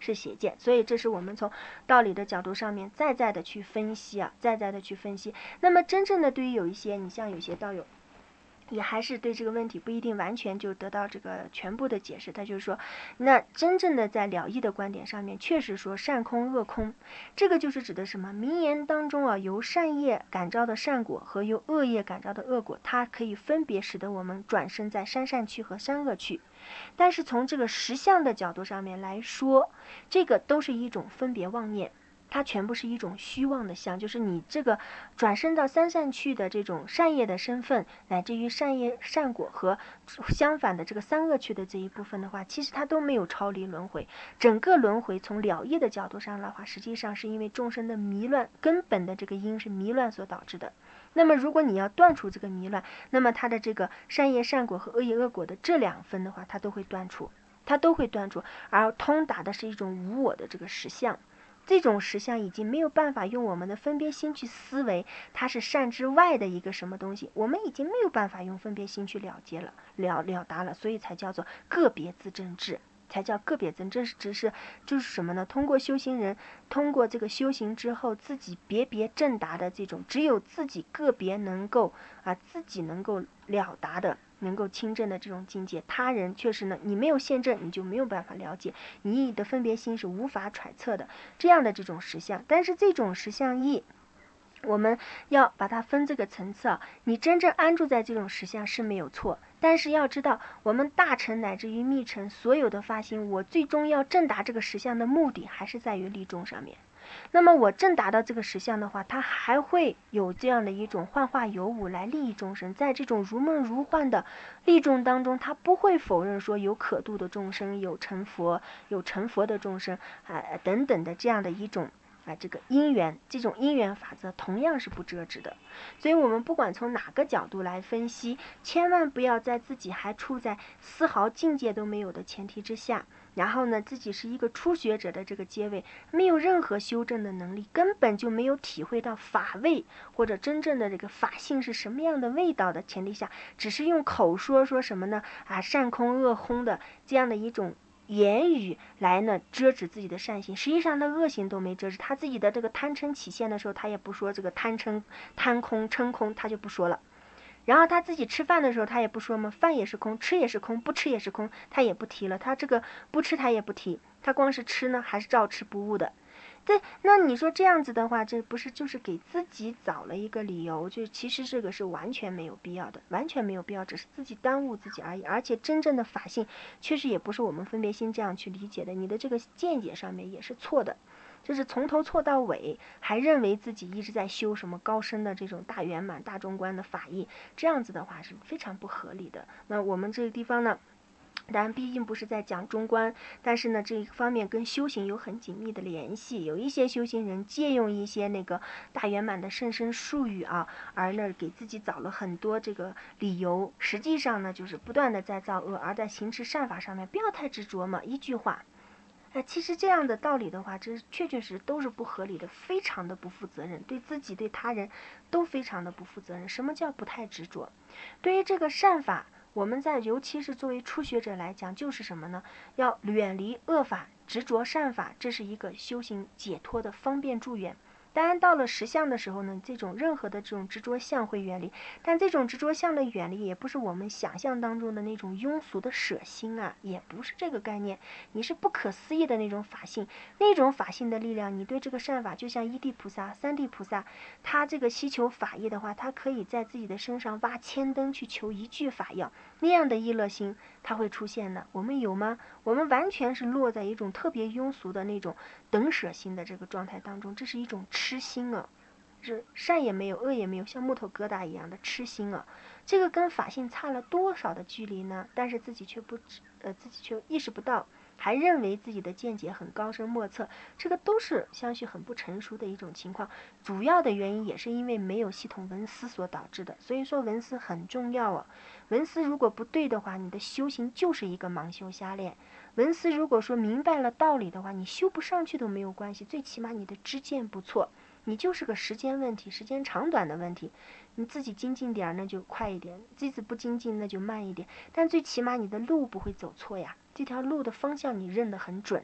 Speaker 1: 是邪见。所以这是我们从道理的角度上面再再的去分析啊，再再的去分析。那么真正的对于有一些，你像有些道友也还是对这个问题不一定完全就得到这个全部的解释，他就是说，那真正的在了义的观点上面，确实说善空恶空，这个就是指的什么？名言当中啊，由善业感召的善果和由恶业感召的恶果，它可以分别使得我们转生在善善趣和善恶趣。但是从这个实相的角度上面来说，这个都是一种分别妄念。它全部是一种虚妄的相，就是你这个转生到三善趣的这种善业的身份，乃至于善业善果和相反的这个三恶趣的这一部分的话，其实它都没有超离轮回。整个轮回从了义的角度上的话，实际上是因为众生的迷乱，根本的这个因是迷乱所导致的。那么如果你要断除这个迷乱，那么它的这个善业善果和恶业恶果的这两分的话，它都会断除，它都会断除，而通达的是一种无我的这个实相。这种实相已经没有办法用我们的分别心去思维它是善之外的一个什么东西，我们已经没有办法用分别心去了结了了了达了，所以才叫做个别自证智，才叫个别自证。这是只是就是什么呢？通过修行人通过这个修行之后，自己别别正达的这种，只有自己个别能够啊自己能够了达的，能够亲证的这种境界，他人确实呢，你没有现证，你就没有办法了解，你的分别心是无法揣测的这样的这种实相。但是这种实相义，我们要把它分这个层次啊，你真正安住在这种实相是没有错，但是要知道，我们大乘乃至于密乘所有的发心，我最终要正达这个实相的目的，还是在于利众上面。那么我正达到这个实相的话，它还会有这样的一种幻化有无来利益众生，在这种如梦如幻的利众当中，他不会否认说有可度的众生，有成佛，有成佛的众生啊、呃、等等的这样的一种啊，这个因缘，这种因缘法则同样是不遮止的。所以我们不管从哪个角度来分析，千万不要在自己还处在丝毫境界都没有的前提之下，然后呢，自己是一个初学者的这个阶位，没有任何修正的能力，根本就没有体会到法味或者真正的这个法性是什么样的味道的前提下，只是用口说说什么呢？啊，善空恶空的这样的一种言语来呢遮止自己的善行，实际上他恶行都没遮止，他自己的这个贪嗔起现的时候，他也不说这个贪嗔贪空嗔空，他就不说了。然后他自己吃饭的时候，他也不说嘛，饭也是空，吃也是空，不吃也是空，他也不提了。他这个不吃他也不提，他光是吃呢，还是照吃不误的。对，那你说这样子的话，这不是就是给自己找了一个理由？就其实这个是完全没有必要的，完全没有必要，只是自己耽误自己而已。而且真正的法性，确实也不是我们分别心这样去理解的，你的这个见解上面也是错的。就是从头错到尾，还认为自己一直在修什么高深的这种大圆满、大中观的法义，这样子的话是非常不合理的。那我们这个地方呢，当然毕竟不是在讲中观，但是呢，这一方面跟修行有很紧密的联系。有一些修行人借用一些那个大圆满的甚深术语啊，而呢给自己找了很多这个理由，实际上呢就是不断的在造恶，而在行持善法上面不要太执着嘛，一句话。哎，其实这样的道理的话，这确确实都是不合理的，非常的不负责任，对自己对他人都非常的不负责任。什么叫不太执着？对于这个善法，我们在尤其是作为初学者来讲，就是什么呢？要远离恶法，执着善法，这是一个修行解脱的方便助缘。当然到了实相的时候呢，这种任何的这种执着相会远离，但这种执着相的远离也不是我们想象当中的那种庸俗的舍心啊，也不是这个概念。你是不可思议的那种法性，那种法性的力量，你对这个善法，就像一地菩萨、三地菩萨，他这个希求法义的话，他可以在自己的身上挖千灯去求一句法药，那样的意乐心它会出现的。我们有吗？我们完全是落在一种特别庸俗的那种等舍心的这个状态当中，这是一种痴心啊，是善也没有，恶也没有，像木头疙瘩一样的痴心啊。这个跟法性差了多少的距离呢？但是自己却不呃，自己却意识不到，还认为自己的见解很高深莫测，这个都是相续很不成熟的一种情况。主要的原因也是因为没有系统闻思所导致的。所以说闻思很重要啊，闻思如果不对的话，你的修行就是一个盲修瞎练。闻思如果说明白了道理的话，你修不上去都没有关系，最起码你的知见不错。你就是个时间问题，时间长短的问题，你自己精进点那就快一点，自己不精进那就慢一点，但最起码你的路不会走错呀，这条路的方向你认得很准，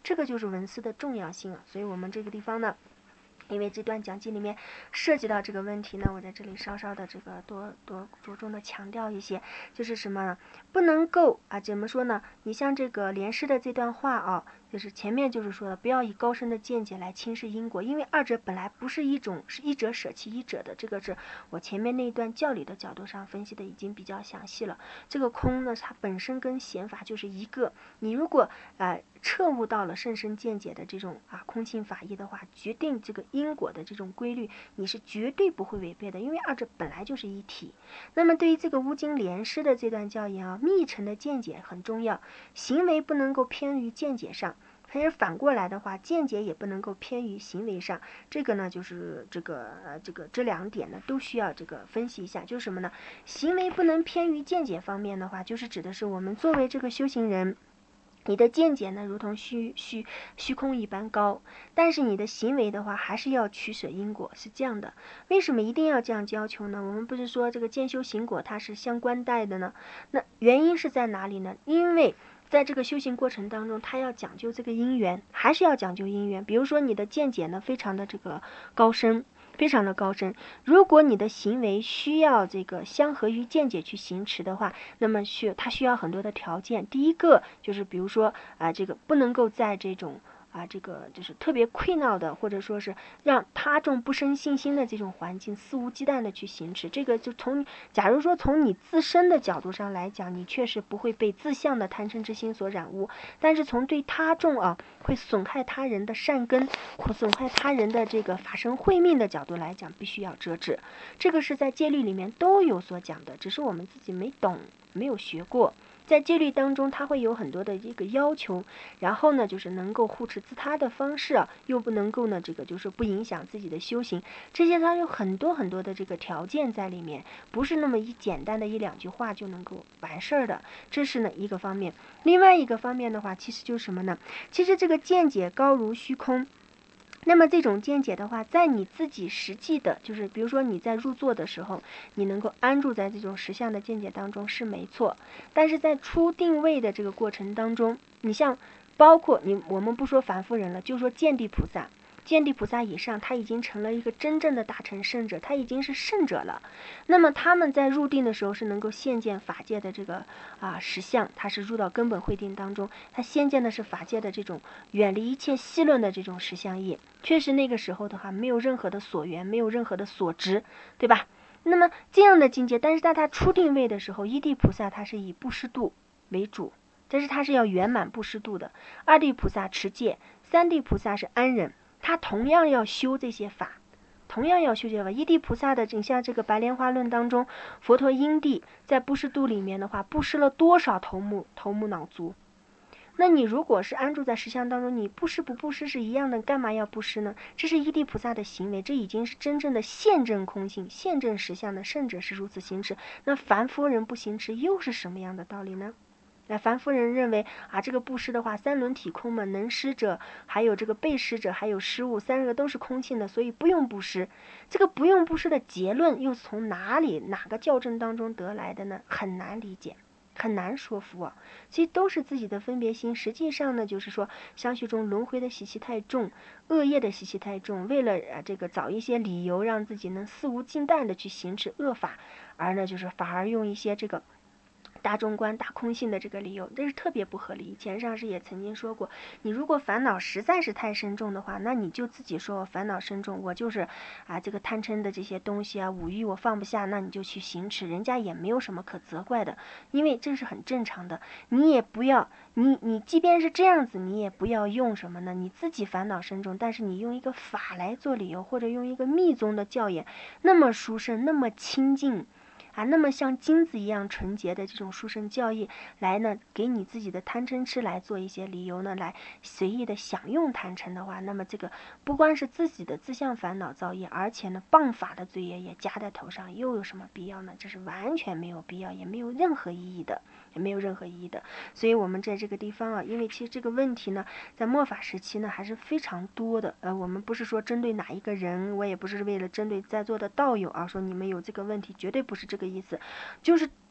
Speaker 1: 这个就是文思的重要性啊。所以我们这个地方呢，因为这段讲记里面涉及到这个问题呢，我在这里稍稍的这个多多着重的强调一些，就是什么呢？不能够啊，怎么说呢？你像这个莲师的这段话啊，就是前面就是说的，不要以高深的见解来轻视因果，因为二者本来不是一种，是一者舍弃一者的。这个是我前面那一段教理的角度上分析的已经比较详细了。这个空呢，它本身跟显法就是一个，你如果呃彻悟到了甚深见解的这种啊空性法义的话，决定这个因果的这种规律，你是绝对不会违背的，因为二者本来就是一体。那么对于这个乌经莲师的这段教言啊，密乘的见解很重要，行为不能够偏于见解上。其实反过来的话，见解也不能够偏于行为上。这个呢，就是这个呃，这个这两点呢，都需要这个分析一下。就是什么呢？行为不能偏于见解方面的话，就是指的是我们作为这个修行人，你的见解呢，如同虚虚虚空一般高，但是你的行为的话，还是要取舍因果，是这样的。为什么一定要这样要求呢？我们不是说这个见修行果它是相关带的呢？那原因是在哪里呢？因为在这个修行过程当中，他要讲究这个因缘，还是要讲究因缘。比如说你的见解呢，非常的这个高深，非常的高深。如果你的行为需要这个相合于见解去行持的话，那么需它需要很多的条件。第一个就是比如说啊、呃，这个不能够在这种。啊，这个就是特别溃闹的，或者说是让他众不生信心的这种环境，肆无忌惮的去行持。这个就从，假如说从你自身的角度上来讲，你确实不会被自相的贪嗔之心所染污，但是从对他众啊，会损害他人的善根，或损害他人的这个法身慧命的角度来讲，必须要遮止。这个是在戒律里面都有所讲的，只是我们自己没懂，没有学过。在戒律当中，它会有很多的一个要求，然后呢，就是能够护持自他的方式啊，又不能够呢，这个就是不影响自己的修行，这些它有很多很多的这个条件在里面，不是那么一简单的一两句话就能够完事儿的，这是呢一个方面。另外一个方面的话，其实就是什么呢？其实这个见解高如虚空。那么这种见解的话，在你自己实际的，就是比如说你在入座的时候，你能够安住在这种实相的见解当中是没错，但是在出定位的这个过程当中，你像包括你，我们不说凡夫人了，就说见地菩萨。见地菩萨以上，他已经成了一个真正的大乘圣者，他已经是圣者了。那么他们在入定的时候是能够现见法界的这个啊实相，他是入到根本慧定当中，他现见的是法界的这种远离一切细论的这种实相业。确实那个时候的话，没有任何的所缘，没有任何的所执，对吧？那么这样的境界，但是在他出定位的时候，一地菩萨他是以布施度为主，但是他是要圆满布施度的。二地菩萨持戒，三地菩萨是安忍。他同样要修这些法，同样要修这些法。一地菩萨的，你像这个《白莲花论》当中，佛陀因地在布施度里面的话，布施了多少头目头目脑足？那你如果是安住在实相当中，你布施不布施是一样的，干嘛要布施呢？这是一地菩萨的行为，这已经是真正的现证空性、现证实相的圣者是如此行持。那凡夫人不行持，又是什么样的道理呢？那凡夫人认为啊，这个布施的话，三轮体空嘛，能施者，还有这个被施者，还有施物，三个都是空性的，所以不用布施。这个不用布施的结论又从哪里哪个教证当中得来的呢？很难理解，很难说服啊。其实都是自己的分别心。实际上呢，就是说相续中轮回的习气太重，恶业的习气太重，为了啊这个找一些理由让自己能肆无忌惮的去行持恶法，而呢就是反而用一些这个大众观、大空性的这个理由，这是特别不合理。以前上师也曾经说过，你如果烦恼实在是太深重的话，那你就自己说我烦恼深重，我就是啊这个贪嗔的这些东西啊，五欲我放不下，那你就去行持，人家也没有什么可责怪的，因为这是很正常的。你也不要，你你即便是这样子，你也不要用什么呢？你自己烦恼深重，但是你用一个法来做理由，或者用一个密宗的教言，那么殊胜，那么清净。啊，那么像金子一样纯洁的这种殊胜教义来呢，给你自己的贪嗔痴来做一些理由呢，来随意的享用贪嗔的话，那么这个不光是自己的自相烦恼造业，而且呢，谤法的罪业也加在头上，又有什么必要呢？这是完全没有必要，也没有任何意义的，也没有任何意义的。所以我们在这个地方啊，因为其实这个问题呢，在末法时期呢还是非常多的。呃，我们不是说针对哪一个人，我也不是为了针对在座的道友啊，说你们有这个问题，绝对不是这个意思，就是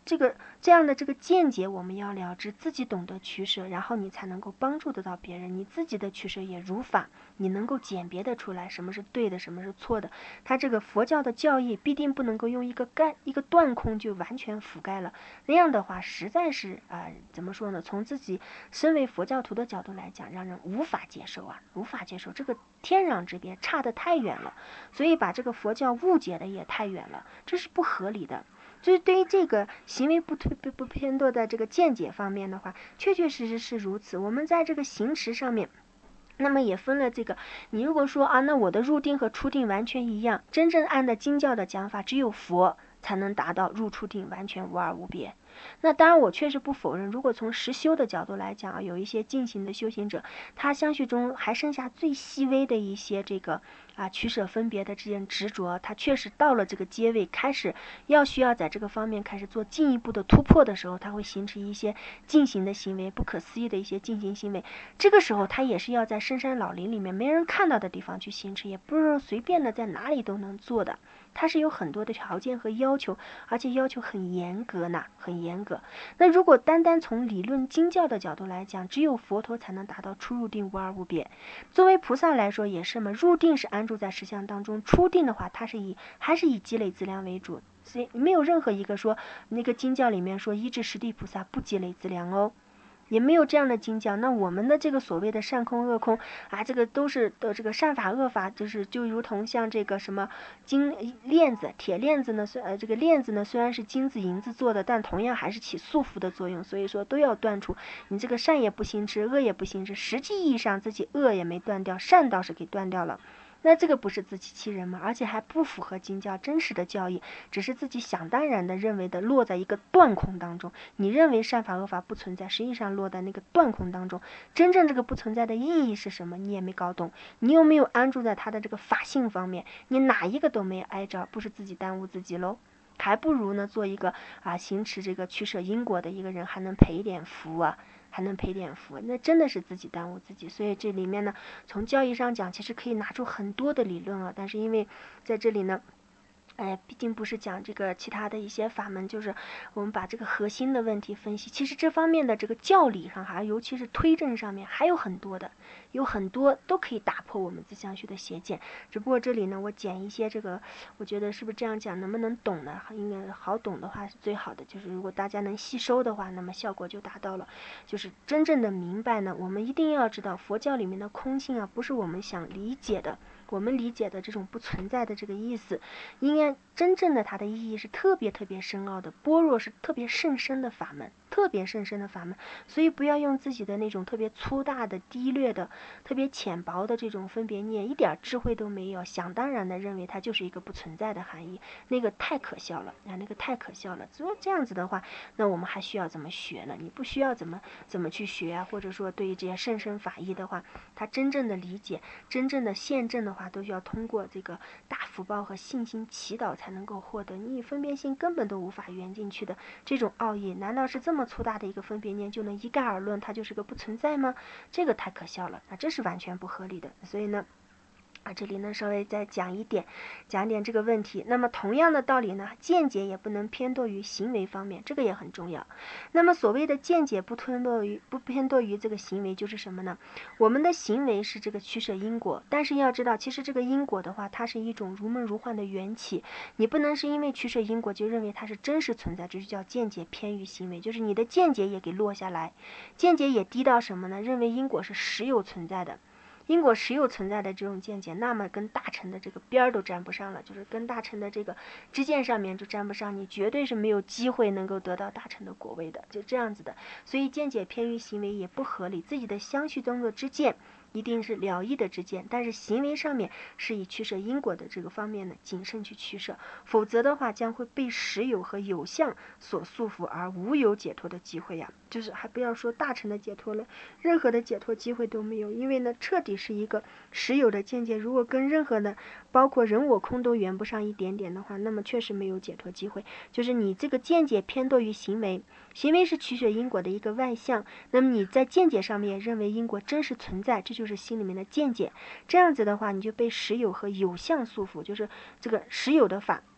Speaker 1: 这个这样的这个见解我们要了知，自己懂得取舍，然后你才能够帮助得到别人，你自己的取舍也如法，你能够鉴别得出来什么是对的，什么是错的。它这个佛教的教义必定不能够用一个概一个断空就完全覆盖了，那样的话实在是啊、呃、怎么说呢，从自己身为佛教徒的角度来讲，让人无法接受啊，无法接受，这个天壤之别，差得太远了，所以把这个佛教误解的也太远了，这是不合理的。所以对于这个行为不推不不偏多的这个见解方面的话，确确实实是如此。我们在这个行持上面，那么也分了这个，你如果说啊，那我的入定和出定完全一样，真正按的经教的讲法，只有佛才能达到入出定完全无二无别。那当然我确实不否认，如果从实修的角度来讲啊，有一些进行的修行者，他相续中还剩下最细微的一些这个啊取舍分别的这件执着，他确实到了这个阶位，开始要需要在这个方面开始做进一步的突破的时候，他会形成一些进行的行为，不可思议的一些进行行为。这个时候他也是要在深山老林里面没人看到的地方去行持，也不是随便的在哪里都能做的，它是有很多的条件和要求，而且要求很严格呢，很严格。那如果单单从理论经教的角度来讲，只有佛陀才能达到出入定无二无别。作为菩萨来说也是嘛，入定是安住在实相当中，出定的话，它是以还是以积累资粮为主。所以没有任何一个说那个经教里面说一至十地菩萨不积累资粮哦。也没有这样的经教。那我们的这个所谓的善空恶空啊，这个都是的这个善法恶法，就是就如同像这个什么金链子、铁链子呢，虽呃这个链子呢虽然是金子银子做的，但同样还是起束缚的作用，所以说都要断除。你这个善也不行持，恶也不行持，实际意义上自己恶也没断掉，善倒是给断掉了。那这个不是自欺欺人吗？而且还不符合经教真实的教义，只是自己想当然的认为的落在一个断空当中。你认为善法恶法不存在，实际上落在那个断空当中。真正这个不存在的意义是什么？你也没搞懂。你有没有安住在它的这个法性方面？你哪一个都没挨着，不是自己耽误自己喽？还不如呢做一个啊行持这个取舍因果的一个人，还能赔点福啊。还能赔点福，那真的是自己耽误自己。所以这里面呢，从教义上讲，其实可以拿出很多的理论啊，但是因为在这里呢，哎，毕竟不是讲这个其他的一些法门，就是我们把这个核心的问题分析。其实这方面的这个教理上哈，尤其是推证上面还有很多的，有很多都可以打破我们自相续的邪见。只不过这里呢，我捡一些这个，我觉得是不是这样讲，能不能懂呢？应该好懂的话是最好的。就是如果大家能吸收的话，那么效果就达到了。就是真正的明白呢，我们一定要知道佛教里面的空性啊，不是我们想理解的。我们理解的这种不存在的这个意思，应该真正的它的意义是特别特别深奥的，般若是特别甚深的法门，特别甚深的法门。所以不要用自己的那种特别粗大的、低劣的、特别浅薄的这种分别念，一点智慧都没有，想当然的认为它就是一个不存在的含义，那个太可笑了啊，那个太可笑了。所以这样子的话，那我们还需要怎么学呢？你不需要怎么怎么去学啊，或者说对于这些甚深法义的话，他真正的理解、真正的现证的话，都需要通过这个大福报和信心祈祷才能够获得。你分别心根本都无法圆进去的这种奥义，难道是这么粗大的一个分别念就能一概而论它就是个不存在吗？这个太可笑了啊，这是完全不合理的。所以呢啊，这里呢稍微再讲一点，讲一点这个问题。那么同样的道理呢，见解也不能偏多于行为方面，这个也很重要。那么所谓的见解不偏多于不偏多于这个行为，就是什么呢？我们的行为是这个取舍因果，但是要知道，其实这个因果的话，它是一种如梦如幻的缘起，你不能是因为取舍因果就认为它是真实存在，这就叫见解偏于行为，就是你的见解也给落下来，见解也低到什么呢？认为因果是实有存在的。因果实有存在的这种见解，那么跟大乘的这个边儿都沾不上了，就是跟大乘的这个知见上面就沾不上，你绝对是没有机会能够得到大乘的果位的，就这样子的。所以见解偏于行为也不合理，自己的相续中的知见一定是了义的知见，但是行为上面是以取舍因果的这个方面呢谨慎去取舍，否则的话将会被实有和有相所束缚，而无有解脱的机会呀。就是还不要说大乘的解脱了，任何的解脱机会都没有，因为呢彻底是一个实有的见解，如果跟任何的包括人我空都圆不上一点点的话，那么确实没有解脱机会。就是你这个见解偏多于行为，行为是取舍因果的一个外象，那么你在见解上面也认为因果真实存在，这就是心里面的见解。这样子的话，你就被实有和有相束缚，就是这个实有的法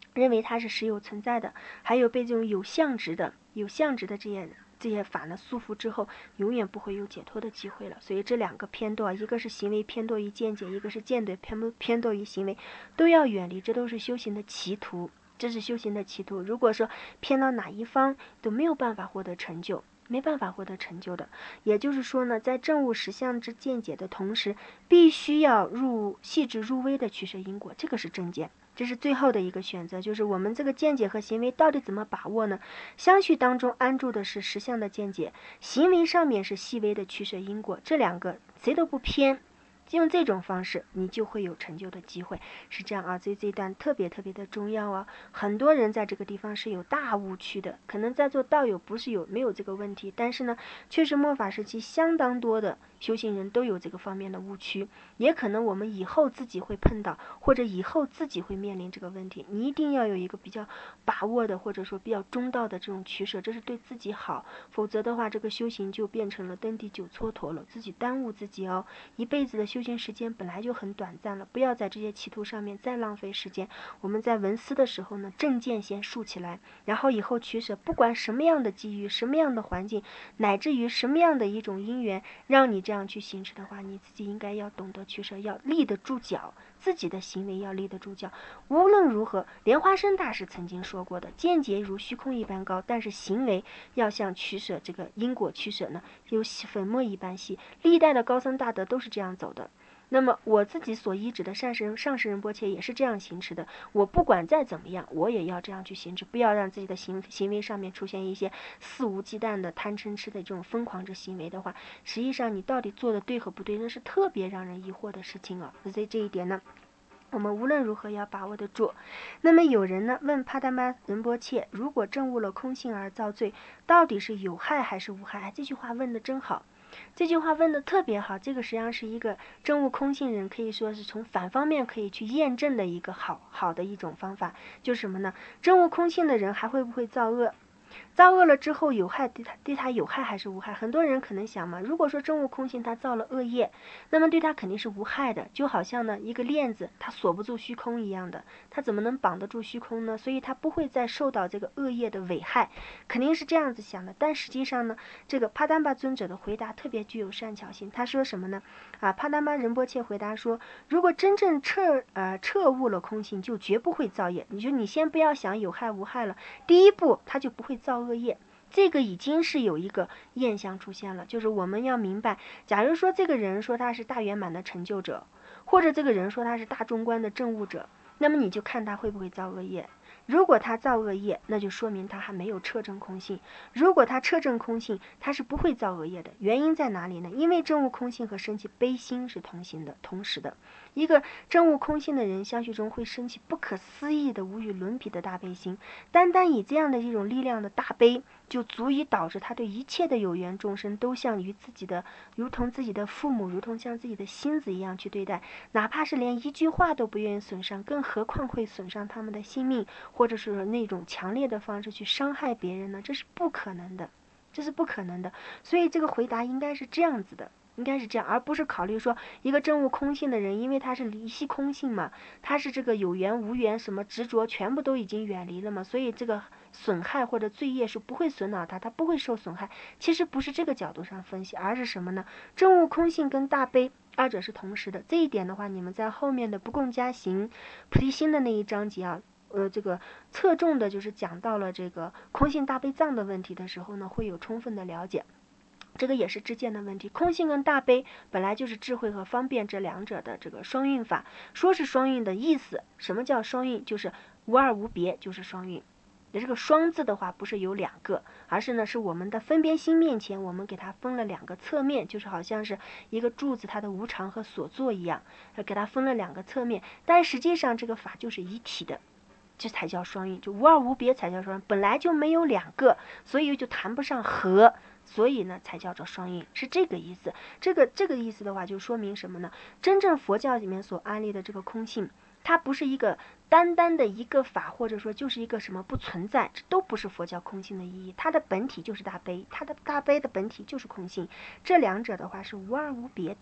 Speaker 1: 认为它是实有存在的，还有被这种有相值的、有相值的这些这些法呢束缚之后，永远不会有解脱的机会了。所以这两个偏堕，一个是行为偏堕于见解，一个是见解偏偏堕于行为，都要远离，这都是修行的歧途。这是修行的歧途。如果说偏到哪一方，都没有办法获得成就，没办法获得成就的。也就是说呢，在证悟实相之见解的同时，必须要入细致入微的取舍因果，这个是正见。这是最后的一个选择，就是我们这个见解和行为到底怎么把握呢？相续当中安住的是实相的见解，行为上面是细微的取舍因果，这两个谁都不偏。用这种方式，你就会有成就的机会，是这样啊。所以这一段特别特别的重要啊。很多人在这个地方是有大误区的，可能在座道友不是有没有这个问题，但是呢，确实末法时期相当多的修行人都有这个方面的误区，也可能我们以后自己会碰到，或者以后自己会面临这个问题。你一定要有一个比较把握的，或者说比较中道的这种取舍，这是对自己好。否则的话，这个修行就变成了登地九蹉跎了，自己耽误自己哦。一辈子的修行时间本来就很短暂了，不要在这些歧途上面再浪费时间。我们在闻思的时候呢，正见先竖起来，然后以后取舍，不管什么样的机遇、什么样的环境，乃至于什么样的一种因缘，让你这样去行持的话，你自己应该要懂得取舍，要立得住脚，自己的行为要立得住脚。无论如何，莲花生大师曾经说过的，见解如虚空一般高，但是行为要像取舍这个因果取舍呢，有粉末一般细。历代的高僧大德都是这样走的。那么我自己所依止的善士上师仁波切也是这样行持的。我不管再怎么样，我也要这样去行持，不要让自己的行行为上面出现一些肆无忌惮的贪嗔痴的这种疯狂之行为的话，实际上你到底做的对和不对，那是特别让人疑惑的事情啊。所以这一点呢，我们无论如何要把握得住。那么有人呢问帕达玛仁波切，如果证悟了空性而造罪，到底是有害还是无害？这句话问的真好。这句话问的特别好，这个实际上是一个证悟空性人可以说是从反方面可以去验证的一个好好的一种方法，就是什么呢？证悟空性的人还会不会造恶？造恶了之后有害，对他对他有害还是无害？很多人可能想嘛，如果说证悟空性他造了恶业，那么对他肯定是无害的，就好像呢一个链子它锁不住虚空一样的，它怎么能绑得住虚空呢？所以它不会再受到这个恶业的危害，肯定是这样子想的。但实际上呢，这个帕丹巴尊者的回答特别具有善巧性。他说什么呢？啊，帕丹巴仁波切回答说，如果真正彻呃彻悟了空性，就绝不会造业。你说你先不要想有害无害了，第一步他就不会造恶业。这个已经是有一个现象出现了，就是我们要明白，假如说这个人说他是大圆满的成就者，或者这个人说他是大中观的证悟者，那么你就看他会不会造恶业。如果他造恶业，那就说明他还没有彻证空性。如果他彻证空性，他是不会造恶业的。原因在哪里呢？因为证悟空性和升起悲心是同行的，同时的。一个证悟空性的人，相续中会升起不可思议的无与伦比的大悲心。单单以这样的一种力量的大悲，就足以导致他对一切的有缘众生都像于自己的，如同自己的父母，如同像自己的心子一样去对待，哪怕是连一句话都不愿意损伤，更何况会损伤他们的性命，或者是那种强烈的方式去伤害别人呢？这是不可能的，这是不可能的。所以这个回答应该是这样子的。应该是这样，而不是考虑说一个证悟空性的人，因为他是离析空性嘛，他是这个有缘无缘什么执着全部都已经远离了嘛，所以这个损害或者罪业是不会损恼他，他不会受损害。其实不是这个角度上分析，而是什么呢？证悟空性跟大悲二者是同时的。这一点的话，你们在后面的不共加行菩提心的那一章节啊，呃，这个侧重的就是讲到了这个空性大悲藏的问题的时候呢，会有充分的了解。这个也是知见的问题，空性跟大悲本来就是智慧和方便这两者的这个双运法。说是双运的意思，什么叫双运？就是无二无别，就是双运。这个双字的话不是有两个，而是呢是我们的分别心面前，我们给它分了两个侧面，就是好像是一个柱子它的无常和所作一样，给它分了两个侧面，但实际上这个法就是一体的，这才叫双运，就无二无别才叫双运，本来就没有两个，所以就谈不上合，所以呢才叫做双运，是这个意思。这个这个意思的话就说明什么呢？真正佛教里面所安立的这个空性，它不是一个单单的一个法，或者说就是一个什么不存在，这都不是佛教空性的意义。它的本体就是大悲，它的大悲的本体就是空性，这两者的话是无二无别的。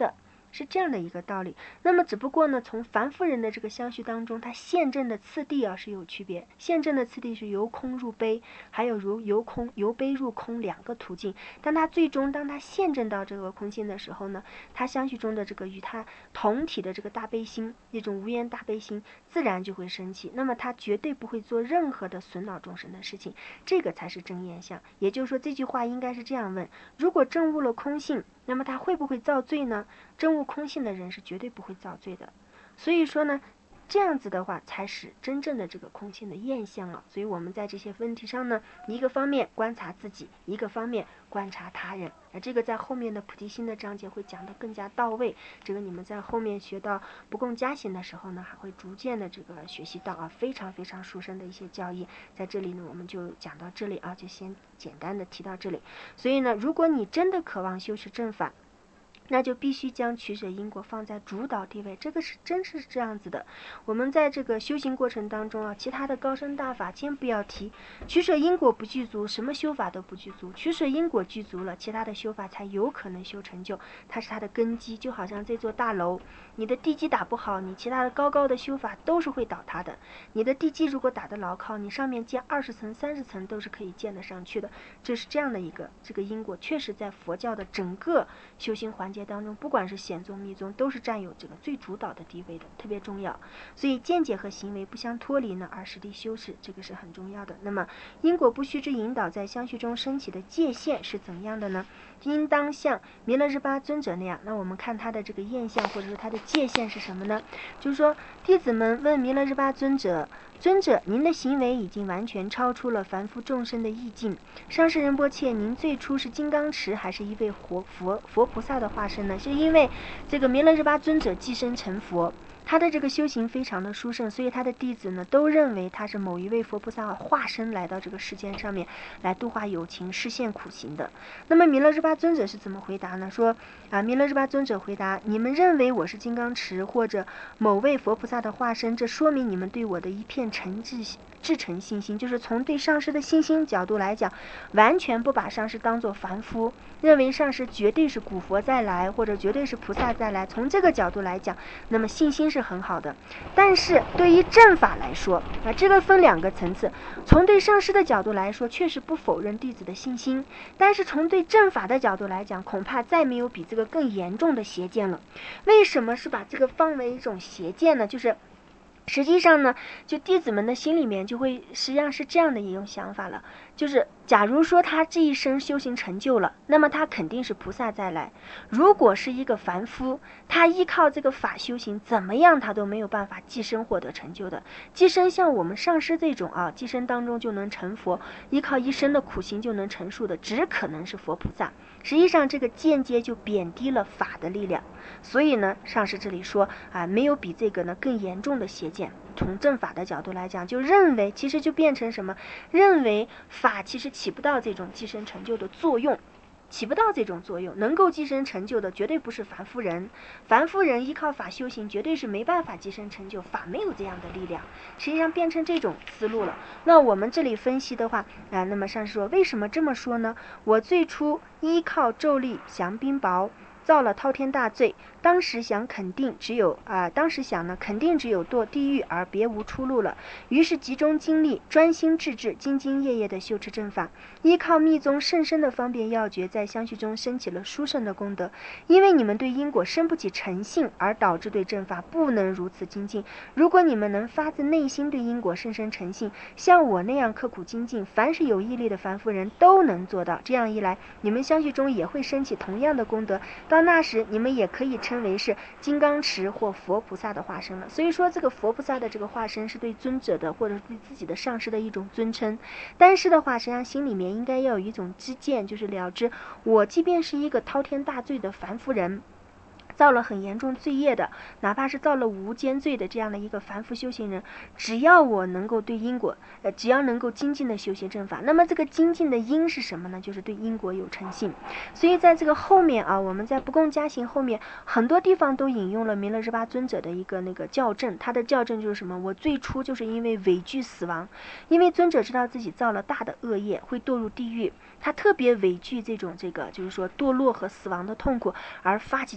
Speaker 1: 是这样的一个道理。那么只不过呢，从凡夫人的这个相续当中，它现证的次第啊是有区别。现证的次第是由空入悲，还有如由空由悲入空两个途径。当它最终当它现证到这个空性的时候呢，它相续中的这个与它同体的这个大悲心，一种无缘大悲心，自然就会升起。那么它绝对不会做任何的损恼众生的事情，这个才是真言相。也就是说，这句话应该是这样问：如果证悟了空性，那么他会不会造罪呢？证悟空性的人是绝对不会造罪的。所以说呢，这样子的话才是真正的这个空性的验相啊。所以我们在这些问题上呢，一个方面观察自己，一个方面观察他人。而这个在后面的菩提心的章节会讲得更加到位。这个你们在后面学到不共加行的时候呢，还会逐渐的这个学习到啊，非常非常殊胜的一些教义。在这里呢，我们就讲到这里啊，就先简单的提到这里。所以呢，如果你真的渴望修持正法，那就必须将取舍因果放在主导地位，这个是真是这样子的。我们在这个修行过程当中啊，其他的高深大法先不要提，取舍因果不具足，什么修法都不具足。取舍因果具足了，其他的修法才有可能修成就，它是它的根基。就好像这座大楼，你的地基打不好，你其他的高高的修法都是会倒塌的。你的地基如果打得牢靠，你上面建二十层、三十层都是可以建得上去的。这是这样的一个这个因果，确实在佛教的整个修行环节当中，不管是显宗密宗，都是占有这个最主导的地位的，特别重要。所以见解和行为不相脱离呢，而实地修持，这个是很重要的。那么因果不虚之引导在相续中升起的界限是怎样的呢？应当像弥勒日巴尊者那样。那我们看他的这个验相，或者说他的界限是什么呢？就是说弟子们问弥勒日巴尊者，尊者，您的行为已经完全超出了凡夫众生的意境。上师仁波切，您最初是金刚持还是一位活佛佛菩萨的化身呢？是因为这个弥勒日巴尊者寄身成佛，他的这个修行非常的殊胜，所以他的弟子呢都认为他是某一位佛菩萨化身来到这个世间上面来度化有情，示现苦行的。那么弥勒日巴尊者是怎么回答呢？说啊，弥勒日巴尊者回答：你们认为我是金刚持或者某位佛菩萨的化身，这说明你们对我的一片诚挚至诚信心，就是从对上师的信心角度来讲，完全不把上师当作凡夫，认为上师绝对是古佛再来，或者绝对是菩萨再来。从这个角度来讲，那么信心是很好的。但是对于正法来说啊，这个分两个层次。从对上师的角度来说，确实不否认弟子的信心，但是从对正法的角度来讲，恐怕再没有比这个更严重的邪见了。为什么是把这个放为一种邪见呢？就是实际上呢，就弟子们的心里面就会实际上是这样的一种想法了，就是假如说他这一生修行成就了，那么他肯定是菩萨再来。如果是一个凡夫，他依靠这个法修行，怎么样他都没有办法寄生获得成就的。寄生像我们上师这种啊，寄生当中就能成佛，依靠一生的苦行就能成数的，只可能是佛菩萨。实际上这个间接就贬低了法的力量。所以呢，上师这里说啊，没有比这个呢更严重的邪见。从正法的角度来讲，就认为其实就变成什么？认为法其实起不到这种寄生成就的作用，起不到这种作用。能够寄生成就的绝对不是凡夫人，凡夫人依靠法修行绝对是没办法寄生成就，法没有这样的力量。实际上变成这种思路了。那我们这里分析的话啊，那么上师说为什么这么说呢？我最初依靠咒力降冰雹，造了滔天大罪，当时想肯定只有啊、呃，当时想呢肯定只有堕地狱而别无出路了。于是集中精力，专心致志，兢兢业业的修持正法，依靠密宗甚深的方便要诀，在相续中升起了殊胜的功德。因为你们对因果生不起诚信，而导致对正法不能如此精进。如果你们能发自内心对因果深深诚信，像我那样刻苦精进，凡是有毅力的凡夫人都能做到。这样一来，你们相续中也会升起同样的功德。到那时你们也可以称为是金刚持或佛菩萨的化身了。所以说这个佛菩萨的这个化身是对尊者的或者对自己的上师的一种尊称。但是的话实际上心里面应该要有一种知见，就是了知我即便是一个滔天大罪的凡夫人，造了很严重罪业的，哪怕是造了无间罪的这样的一个凡夫修行人，只要我能够对因果呃，只要能够精进的修习正法，那么这个精进的因是什么呢？就是对因果有诚信。所以在这个后面啊，我们在不共加行后面很多地方都引用了弥勒日巴尊者的一个那个校正。他的校正就是什么？我最初就是因为畏惧死亡，因为尊者知道自己造了大的恶业，会堕入地狱，他特别畏惧这种这个就是说堕落和死亡的痛苦，而发起精进心，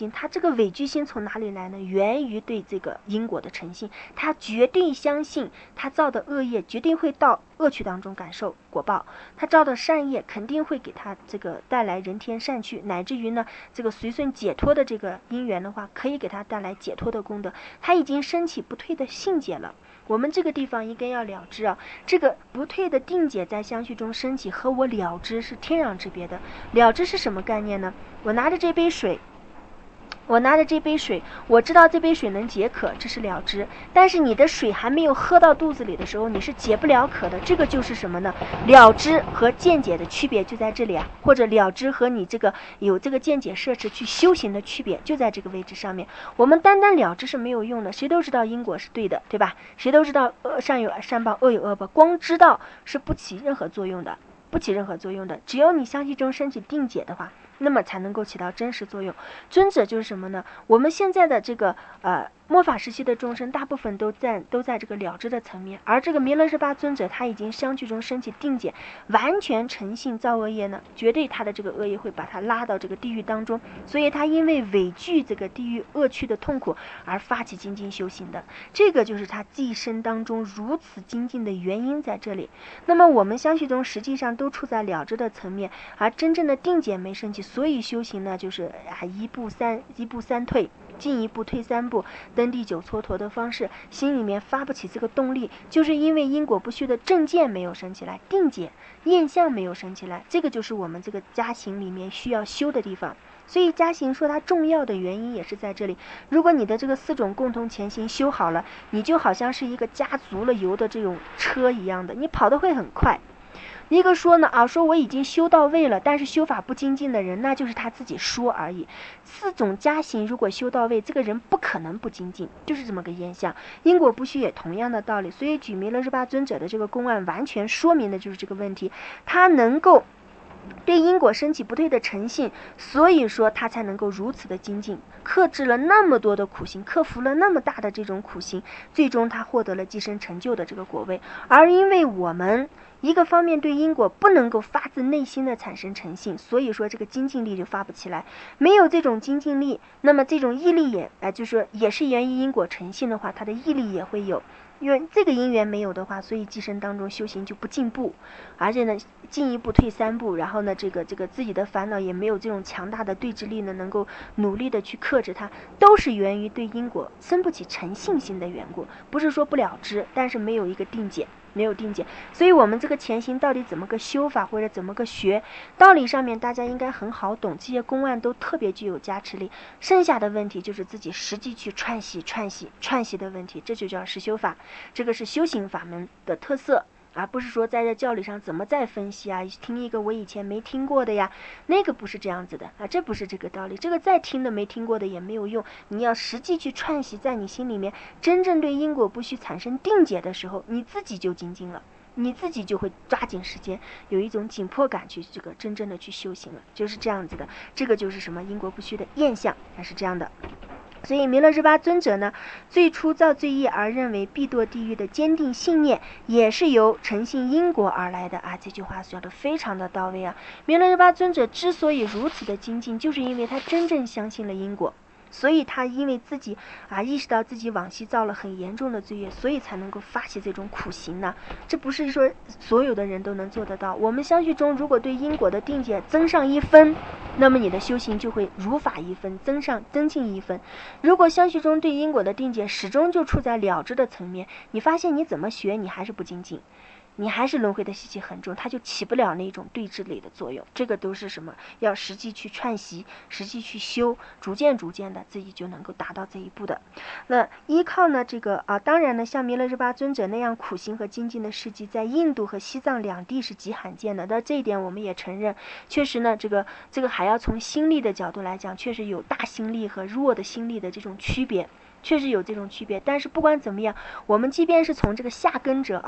Speaker 1: 心，他这个畏惧心从哪里来呢？源于对这个因果的诚信，他绝对相信他造的恶业绝对会到恶趣当中感受果报，他造的善业肯定会给他这个带来人天善趣，乃至于呢这个随顺解脱的这个因缘的话，可以给他带来解脱的功德，他已经升起不退的信解了。我们这个地方应该要了知啊，这个不退的定解在相续中升起，和我了知是天壤之别的。了知是什么概念呢？我拿着这杯水，我拿着这杯水，我知道这杯水能解渴，这是了知。但是你的水还没有喝到肚子里的时候，你是解不了渴的。这个就是什么呢？了知和见解的区别就在这里啊，或者了知和你这个有这个见解摄持去修行的区别就在这个位置上面。我们单单了知是没有用的，谁都知道因果是对的，对吧？谁都知道恶善有善报，恶有恶报，光知道是不起任何作用的，不起任何作用的。只有你相续中升起定解的话，那么才能够起到真实作用。尊者就是什么呢？我们现在的这个呃末法时期的众生，大部分都在都在这个了知的层面，而这个弥勒日巴尊者他已经相续中升起定解，完全诚信造恶业呢，绝对他的这个恶业会把他拉到这个地狱当中，所以他因为畏惧这个地狱恶趣的痛苦而发起精进修行的，这个就是他一生当中如此精进的原因在这里。那么我们相续中实际上都处在了知的层面，而真正的定解没升起，所以修行呢就是啊一步三一步三退，进一步退三步，登第九蹉跎的方式，心里面发不起这个动力，就是因为因果不虚的正见没有升起来，定解验相没有升起来，这个就是我们这个家行里面需要修的地方。所以家行说它重要的原因也是在这里。如果你的这个四种共同前行修好了，你就好像是一个加足了油的这种车一样的，你跑得会很快。一个说呢啊，说我已经修到位了，但是修法不精进的人，那就是他自己说而已。四种加行如果修到位，这个人不可能不精进，就是这么个现象。因果不虚也同样的道理，所以举弥勒日巴尊者的这个公案，完全说明的就是这个问题。他能够对因果升起不退的诚信，所以说他才能够如此的精进，克制了那么多的苦行，克服了那么大的这种苦行，最终他获得了寄生成就的这个果位。而因为我们一个方面对因果不能够发自内心的产生诚信，所以说这个精进力就发不起来。没有这种精进力，那么这种毅力也哎、呃，就是说也是源于因果诚信的话，他的毅力也会有。因为这个因缘没有的话，所以寄生当中修行就不进步，而且呢进一步退三步，然后呢这个这个自己的烦恼也没有这种强大的对治力呢，能够努力的去克制它，都是源于对因果生不起诚信心的缘故。不是说不了知，但是没有一个定解，没有定解。所以我们这个前行到底怎么个修法，或者怎么个学，道理上面大家应该很好懂，这些公案都特别具有加持力。剩下的问题就是自己实际去串习串习串习的问题，这就叫实修法，这个是修行法门的特色，而不是说在这教理上怎么再分析啊，听一个我以前没听过的呀，那个不是这样子的啊，这不是这个道理，这个再听的没听过的也没有用，你要实际去串习，在你心里面真正对因果不虚产生定解的时候，你自己就精进了，你自己就会抓紧时间，有一种紧迫感去这个真正的去修行了，就是这样子的。这个就是什么因果不虚的验相，它是这样的。所以弥勒日巴尊者呢，最初造罪业而认为必堕地狱的坚定信念，也是由诚信因果而来的啊。这句话说的非常的到位啊。弥勒日巴尊者之所以如此的精进，就是因为他真正相信了因果。所以他因为自己啊意识到自己往昔造了很严重的罪业，所以才能够发起这种苦行呢。这不是说所有的人都能做得到。我们相续中如果对因果的定解增上一分，那么你的修行就会如法一分，增上增进一分。如果相续中对因果的定解始终就处在了知的层面，你发现你怎么学你还是不精进，你还是轮回的习气很重，它就起不了那种对治类的作用。这个都是什么？要实际去串习，实际去修，逐渐逐渐的自己就能够达到这一步的。那依靠呢这个啊，当然呢，像弥勒日巴尊者那样苦行和精进的事迹，在印度和西藏两地是极罕见的。那这一点我们也承认，确实呢，这个这个还要从心力的角度来讲，确实有大心力和弱的心力的这种区别。确实有这种区别，但是不管怎么样，我们即便是从这个下根者啊，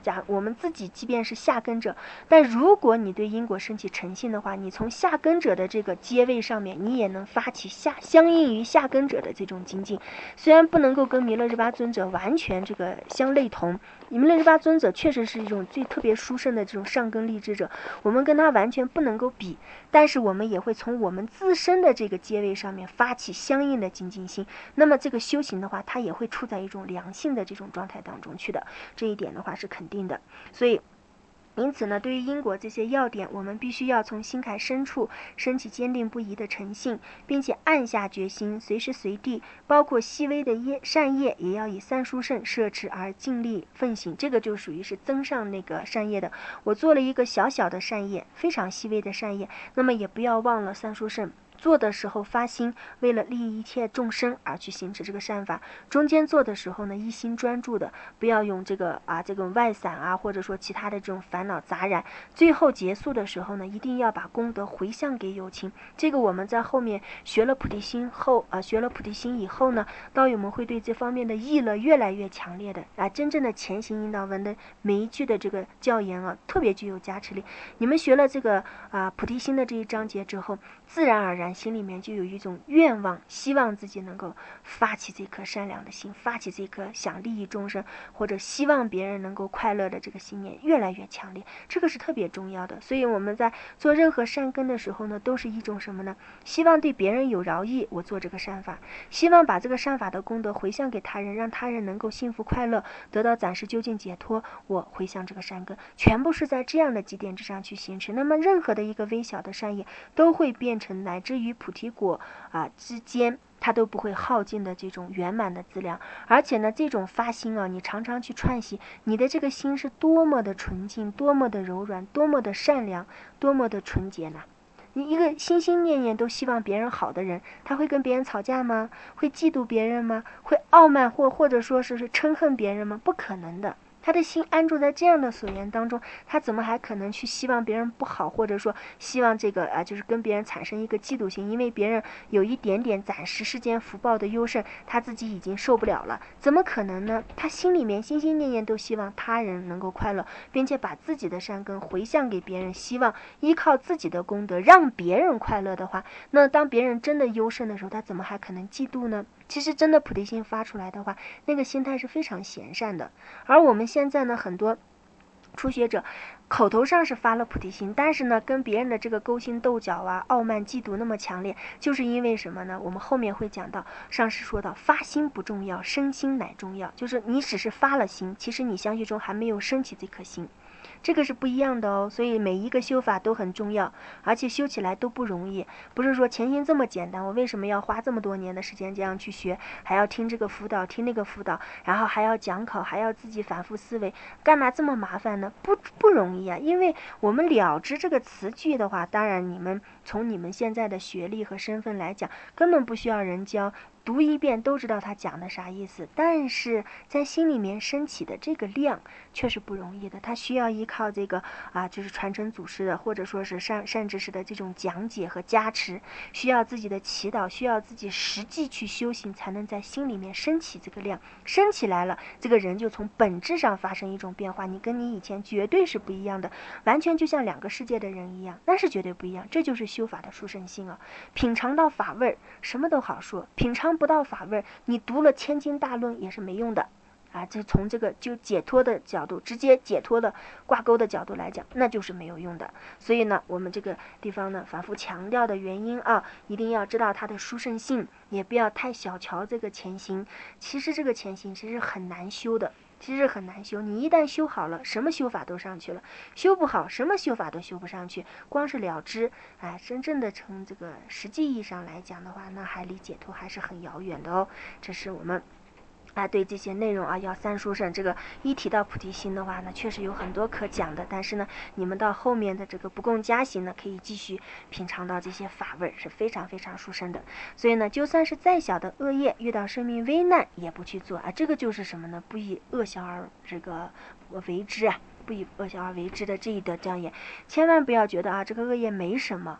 Speaker 1: 假我们自己即便是下根者，但如果你对因果升起诚信的话，你从下根者的这个阶位上面，你也能发起下相应于下根者的这种精进。虽然不能够跟弥勒日巴尊者完全这个相类同，弥勒日巴尊者确实是一种最特别殊胜的这种上根立志者，我们跟他完全不能够比，但是我们也会从我们自身的这个阶位上面发起相应的精进心。那么这个修行的话，它也会处在一种良性的这种状态当中去的，这一点的话是肯定的。所以因此呢，对于因果这些要点，我们必须要从心坎深处升起坚定不移的诚信，并且暗下决心，随时随地，包括细微的业善业，也要以三殊胜摄持而尽力奉行。这个就属于是增上那个善业的。我做了一个小小的善业，非常细微的善业，那么也不要忘了三殊胜。做的时候发心，为了利益一切众生而去行持这个善法。中间做的时候呢，一心专注的，不要用这个啊这种外散啊，或者说其他的这种烦恼杂染。最后结束的时候呢，一定要把功德回向给有情。这个我们在后面学了菩提心后啊，学了菩提心以后呢，道友们会对这方面的意乐越来越强烈的啊。真正的前行引导文的每一句的这个教言啊，特别具有加持力。你们学了这个啊菩提心的这一章节之后，自然而然心里面就有一种愿望，希望自己能够发起这颗善良的心，发起这颗想利益众生或者希望别人能够快乐的这个心念越来越强烈，这个是特别重要的。所以我们在做任何善根的时候呢，都是一种什么呢？希望对别人有饶益，我做这个善法，希望把这个善法的功德回向给他人，让他人能够幸福快乐，得到暂时究竟解脱，我回向这个善根，全部是在这样的基点之上去行持。那么任何的一个微小的善业都会变成乃至于菩提果啊之间，它都不会耗尽的这种圆满的资粮。而且呢，这种发心啊，你常常去串习，你的这个心是多么的纯净，多么的柔软，多么的善良，多么的纯洁呢？你一个心心念念都希望别人好的人，他会跟别人吵架吗？会嫉妒别人吗？会傲慢或或者说是是嗔恨别人吗？不可能的。他的心安住在这样的所缘当中，他怎么还可能去希望别人不好，或者说希望这个啊，就是跟别人产生一个嫉妒心，因为别人有一点点暂时世间福报的优胜，他自己已经受不了了，怎么可能呢？他心里面心心念念都希望他人能够快乐，并且把自己的善根回向给别人，希望依靠自己的功德让别人快乐的话，那当别人真的优胜的时候，他怎么还可能嫉妒呢？其实真的菩提心发出来的话，那个心态是非常贤善的。而我们现在呢，很多初学者口头上是发了菩提心，但是呢，跟别人的这个勾心斗角啊、傲慢嫉妒那么强烈，就是因为什么呢？我们后面会讲到，上师说到，发心不重要，生心乃重要。就是你只是发了心，其实你相续中还没有升起这颗心。这个是不一样的哦，所以每一个修法都很重要，而且修起来都不容易。不是说前行这么简单，我为什么要花这么多年的时间这样去学，还要听这个辅导，听那个辅导，然后还要讲考，还要自己反复思维，干嘛这么麻烦呢？不不容易啊！因为我们了知这个词句的话，当然你们从你们现在的学历和身份来讲，根本不需要人教。读一遍都知道他讲的啥意思，但是在心里面升起的这个量却是不容易的，他需要依靠这个啊，就是传承祖师的，或者说是善善知识的这种讲解和加持，需要自己的祈祷，需要自己实际去修行，才能在心里面升起这个量，升起来了，这个人就从本质上发生一种变化，你跟你以前绝对是不一样的，完全就像两个世界的人一样，那是绝对不一样，这就是修法的殊胜性啊！品尝到法味儿，什么都好说，品尝不到法味，你读了千经大论也是没用的啊！这从这个就解脱的角度，直接解脱的挂钩的角度来讲，那就是没有用的。所以呢，我们这个地方呢，反复强调的原因啊，一定要知道它的殊胜性，也不要太小瞧这个前行。其实这个前行其实很难修的。其实很难修，你一旦修好了，什么修法都上去了；修不好，什么修法都修不上去。光是了知，哎，真正的从这个实际意义上来讲的话，那还离解脱还是很遥远的哦。这是我们啊，对这些内容啊，要三殊胜。这个一提到菩提心的话呢，确实有很多可讲的。但是呢，你们到后面的这个不共加行呢，可以继续品尝到这些法味，是非常非常殊胜的。所以呢，就算是再小的恶业，遇到生命危难也不去做啊。这个就是什么呢？不以恶小而这个为之啊，不以恶小而为之的这一德庄严。千万不要觉得啊，这个恶业没什么。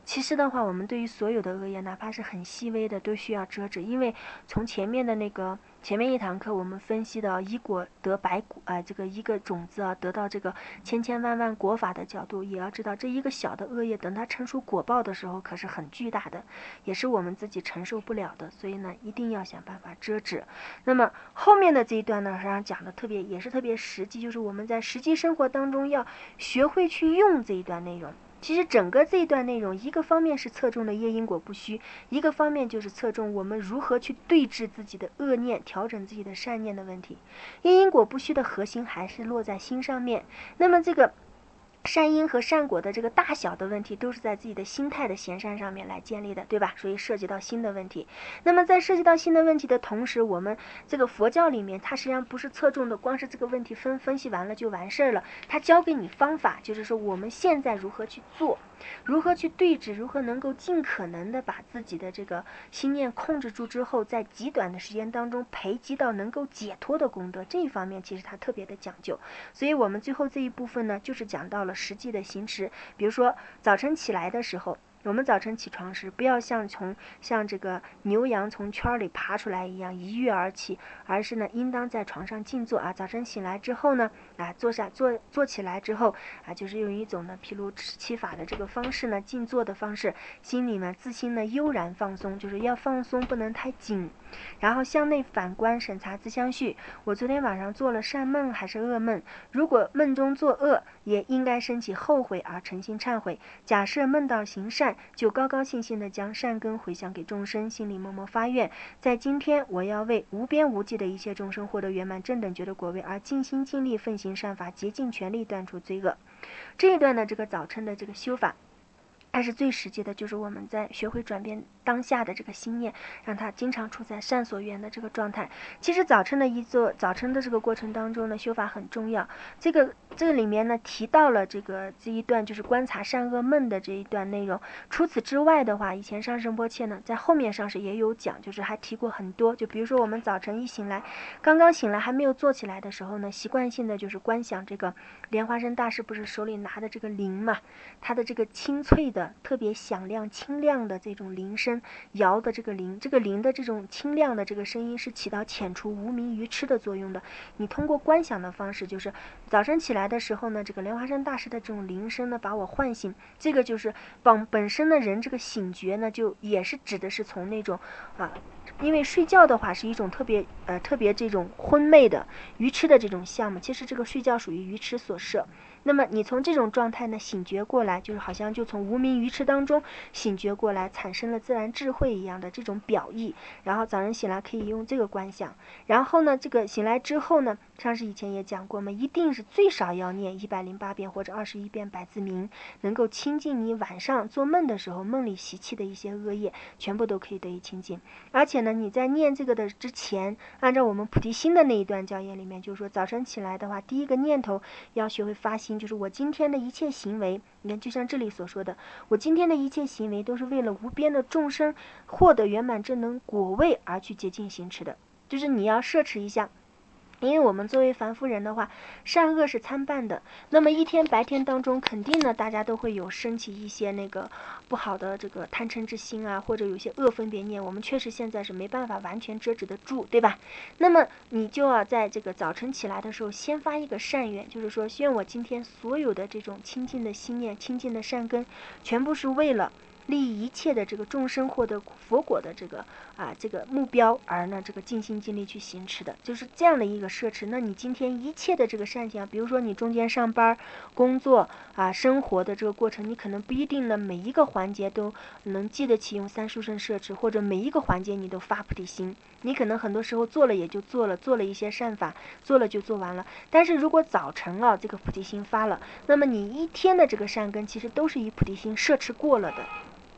Speaker 1: 其实的话，我们对于所有的恶业，哪怕是很细微的，都需要遮止。因为从前面的那个前面一堂课，我们分析的以果得百果啊、呃，这个一个种子啊，得到这个千千万万果法的角度，也要知道这一个小的恶业，等它成熟果报的时候，可是很巨大的，也是我们自己承受不了的。所以呢，一定要想办法遮止。那么后面的这一段呢，实际上讲的特别，也是特别实际，就是我们在实际生活当中要学会去用这一段内容。其实整个这一段内容，一个方面是侧重的业因果不虚，一个方面就是侧重我们如何去对治自己的恶念，调整自己的善念的问题。业因果不虚的核心还是落在心上面。那么这个善因和善果的这个大小的问题，都是在自己的心态的贤善上面来建立的，对吧？所以涉及到心的问题。那么在涉及到心的问题的同时，我们这个佛教里面，它实际上不是侧重的光是这个问题分分析完了就完事儿了，它教给你方法，就是说我们现在如何去做，如何去对治，如何能够尽可能的把自己的这个心念控制住之后，在极短的时间当中培积到能够解脱的功德，这一方面其实它特别的讲究。所以我们最后这一部分呢，就是讲到了实际的行持。比如说早晨起来的时候，我们早晨起床时，不要像从像这个牛羊从圈里爬出来一样一跃而起，而是呢，应当在床上静坐啊。早晨醒来之后呢，啊，坐下坐坐起来之后啊，就是用一种呢，譬如持七法的这个方式呢，静坐的方式，心里呢自心呢悠然放松，就是要放松，不能太紧。然后向内反观，审查自相续。我昨天晚上做了善梦还是恶梦？如果梦中作恶，也应该升起后悔而诚心忏悔。假设梦到行善，就高高兴兴地将善根回向给众生，心里默默发愿，在今天我要为无边无际的一切众生获得圆满正等觉的果位而尽心尽力奉行善法，竭尽全力断除罪恶。这一段的这个早晨的这个修法，它是最实际的，就是我们在学会转变当下的这个心念，让它经常处在善所缘的这个状态。其实早晨的一做早晨的这个过程当中呢，修法很重要。这个这里面呢提到了这个这一段就是观察善恶梦的这一段内容。除此之外的话，以前上仁波切呢在后面上是也有讲，就是还提过很多。就比如说我们早晨一醒来，刚刚醒来还没有坐起来的时候呢，习惯性的就是观想这个莲花生大师不是手里拿的这个铃嘛，他的这个清脆的特别响亮清亮的这种铃声摇的这个铃，这个铃的这种清亮的这个声音是起到遣除无明愚痴的作用的。你通过观想的方式，就是早晨起来的时候呢，这个莲花生大师的这种铃声呢把我唤醒，这个就是本本身的人这个醒觉呢，就也是指的是从那种啊，因为睡觉的话是一种特别呃特别这种昏昧的愚痴的这种项目，其实这个睡觉属于愚痴所摄。那么你从这种状态呢醒觉过来，就是好像就从无明愚痴当中醒觉过来，产生了自然智慧一样的这种表意。然后早晨醒来可以用这个观想，然后呢这个醒来之后呢，上师以前也讲过嘛，一定是最少要念一百零八遍或者二十一遍百字明，能够清净你晚上做梦的时候梦里习气的一些恶业，全部都可以得以清净。而且呢你在念这个的之前，按照我们菩提心的那一段教言里面，就是说早晨起来的话，第一个念头要学会发心，就是我今天的一切行为，你看就像这里所说的，我今天的一切行为都是为了无边的众生获得圆满正能果位而去竭尽行持的，就是你要摄持一下。因为我们作为凡夫人的话，善恶是参半的，那么一天白天当中肯定呢大家都会有升起一些那个不好的这个贪嗔之心啊，或者有些恶分别念，我们确实现在是没办法完全遮止得住，对吧？那么你就要在这个早晨起来的时候先发一个善愿，就是说愿我今天所有的这种清净的心念清净的善根，全部是为了利益一切的这个众生获得佛果的这个啊这个目标而呢这个尽心尽力去行持的，就是这样的一个摄持。那你今天一切的这个善行，比如说你中间上班工作啊生活的这个过程，你可能不一定呢每一个环节都能记得起用三殊胜摄持，或者每一个环节你都发菩提心，你可能很多时候做了也就做了，做了一些善法，做了就做完了。但是如果早晨啊这个菩提心发了，那么你一天的这个善根其实都是以菩提心摄持过了的。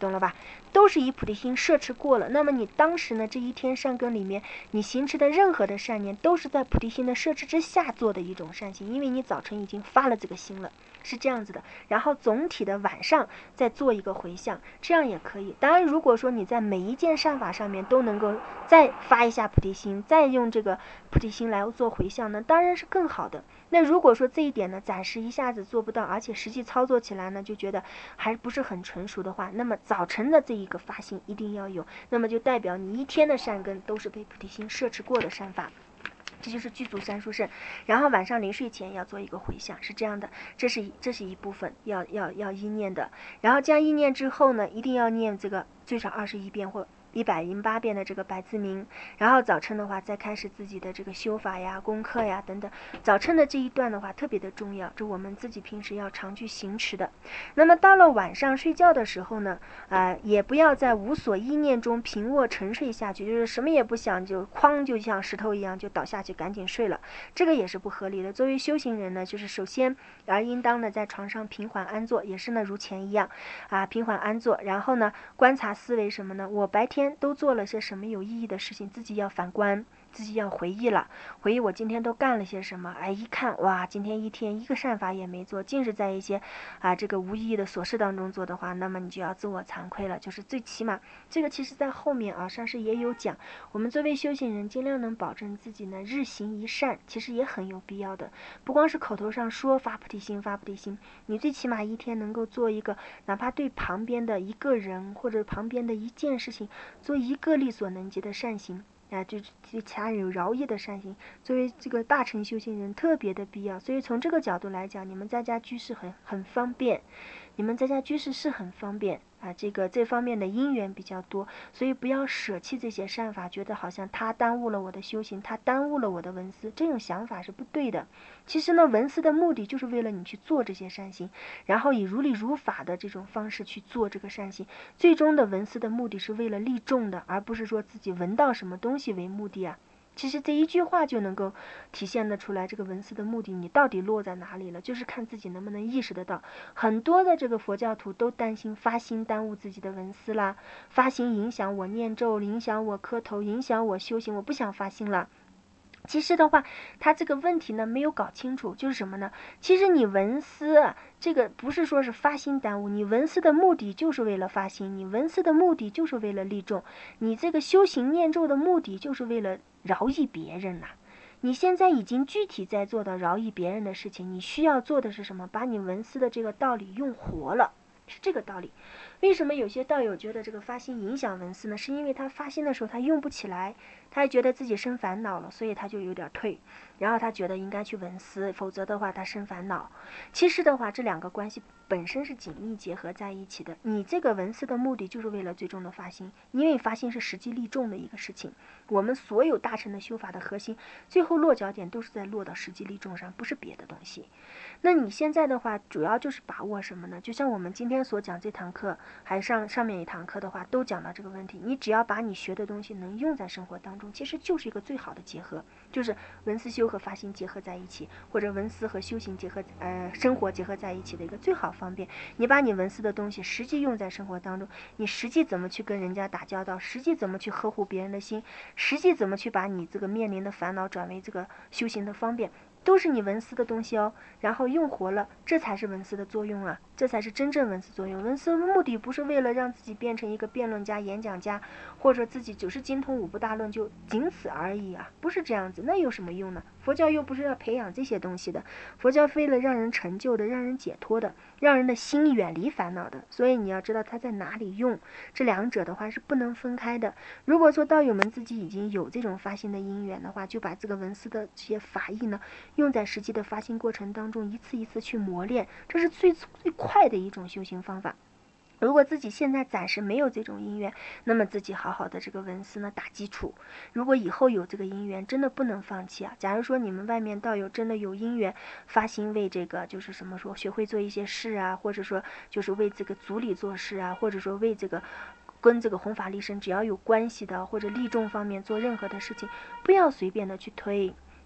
Speaker 1: 懂了吧？都是以菩提心摄持过了。那么你当时呢，这一天善根里面，你行持的任何的善念，都是在菩提心的摄持之下做的一种善行，因为你早晨已经发了这个心了，是这样子的。然后总体的晚上再做一个回向，这样也可以。当然，如果说你在每一件善法上面都能够再发一下菩提心，再用这个菩提心来做回向呢，当然是更好的。那如果说这一点呢，暂时一下子做不到，而且实际操作起来呢，就觉得还不是很纯熟的话，那么早晨的这一个发心一定要有，那么就代表你一天的善根都是被菩提心摄持过的善法。这就是具足三殊胜。然后晚上临睡前要做一个回向，是这样的，这是这是一部分要要要意念的。然后将意念之后呢，一定要念这个最少二十一遍或一百零八遍的这个百字明。然后早晨的话再开始自己的这个修法呀、功课呀等等。早晨的这一段的话特别的重要，这我们自己平时要常去行持的。那么到了晚上睡觉的时候呢，呃，也不要在无所依念中平卧沉睡下去，就是什么也不想就哐就像石头一样就倒下去赶紧睡了，这个也是不合理的。作为修行人呢，就是首先而应当呢在床上平缓安坐，也是呢如前一样啊平缓安坐，然后呢观察思维什么呢？我白天都做了些什么有意义的事情，自己要反观，自己要回忆了，回忆我今天都干了些什么。哎，一看哇，今天一天一个善法也没做，尽是在一些啊这个无意义的琐事当中做的话，那么你就要自我惭愧了。就是最起码这个其实在后面啊上师也有讲，我们作为修行人尽量能保证自己呢日行一善，其实也很有必要的。不光是口头上说发菩提心发菩提心，你最起码一天能够做一个哪怕对旁边的一个人或者旁边的一件事情做一个力所能及的善行啊，就对其他人有饶益的善行，作为这个大乘修行人特别的必要。所以从这个角度来讲，你们在家居士很很方便，你们在家居士是很方便啊，这个这方面的因缘比较多，所以不要舍弃这些善法，觉得好像他耽误了我的修行，他耽误了我的闻思，这种想法是不对的。其实呢，闻思的目的就是为了你去做这些善行，然后以如理如法的这种方式去做这个善行，最终的闻思的目的是为了利众的，而不是说自己闻到什么东西为目的啊。其实这一句话就能够体现得出来，这个闻思的目的你到底落在哪里了，就是看自己能不能意识得到。很多的这个佛教徒都担心发心耽误自己的闻思啦，发心影响我念咒，影响我磕头，影响我修行，我不想发心了。其实的话，他这个问题呢没有搞清楚，就是什么呢？其实你闻思啊，这个不是说是发心耽误，你闻思的目的就是为了发心，你闻思的目的就是为了利众，你这个修行念咒的目的就是为了饶益别人呐、啊。你现在已经具体在做到饶益别人的事情，你需要做的是什么？把你闻思的这个道理用活了，是这个道理。为什么有些道友觉得这个发心影响闻思呢？是因为他发心的时候他用不起来，他还觉得自己生烦恼了，所以他就有点退，然后他觉得应该去闻思，否则的话他生烦恼。其实的话，这两个关系本身是紧密结合在一起的。你这个闻思的目的就是为了最终的发心，因为发心是实际利众的一个事情。我们所有大乘的修法的核心，最后落脚点都是在落到实际利众上，不是别的东西。那你现在的话，主要就是把握什么呢？就像我们今天所讲这堂课，还上上面一堂课的话，都讲到这个问题。你只要把你学的东西能用在生活当中，其实就是一个最好的结合，就是闻思修和发心结合在一起，或者闻思和修行结合，呃，生活结合在一起的一个最好方便。你把你闻思的东西实际用在生活当中，你实际怎么去跟人家打交道，实际怎么去呵护别人的心，实际怎么去把你这个面临的烦恼转为这个修行的方便，都是你闻思的东西哦，然后用活了，这才是闻思的作用啊，这才是真正闻思作用。闻思的目的不是为了让自己变成一个辩论家、演讲家，或者自己只是精通五部大论就仅此而已啊，不是这样子，那有什么用呢？佛教又不是要培养这些东西的，佛教为了让人成就的、让人解脱的、让人的心远离烦恼的，所以你要知道它在哪里用，这两者的话是不能分开的。如果说道友们自己已经有这种发心的因缘的话，就把这个闻思的这些法义呢，用在实际的发心过程当中，一次一次去磨练，这是最最快的一种修行方法。如果自己现在暂时没有这种因缘，那么自己好好的这个闻思呢打基础。如果以后有这个因缘，真的不能放弃啊！假如说你们外面道友真的有因缘，发心为这个就是什么说学会做一些事啊，或者说就是为这个组里做事啊，或者说为这个跟这个弘法利生只要有关系的或者利众方面做任何的事情，不要随便的去推。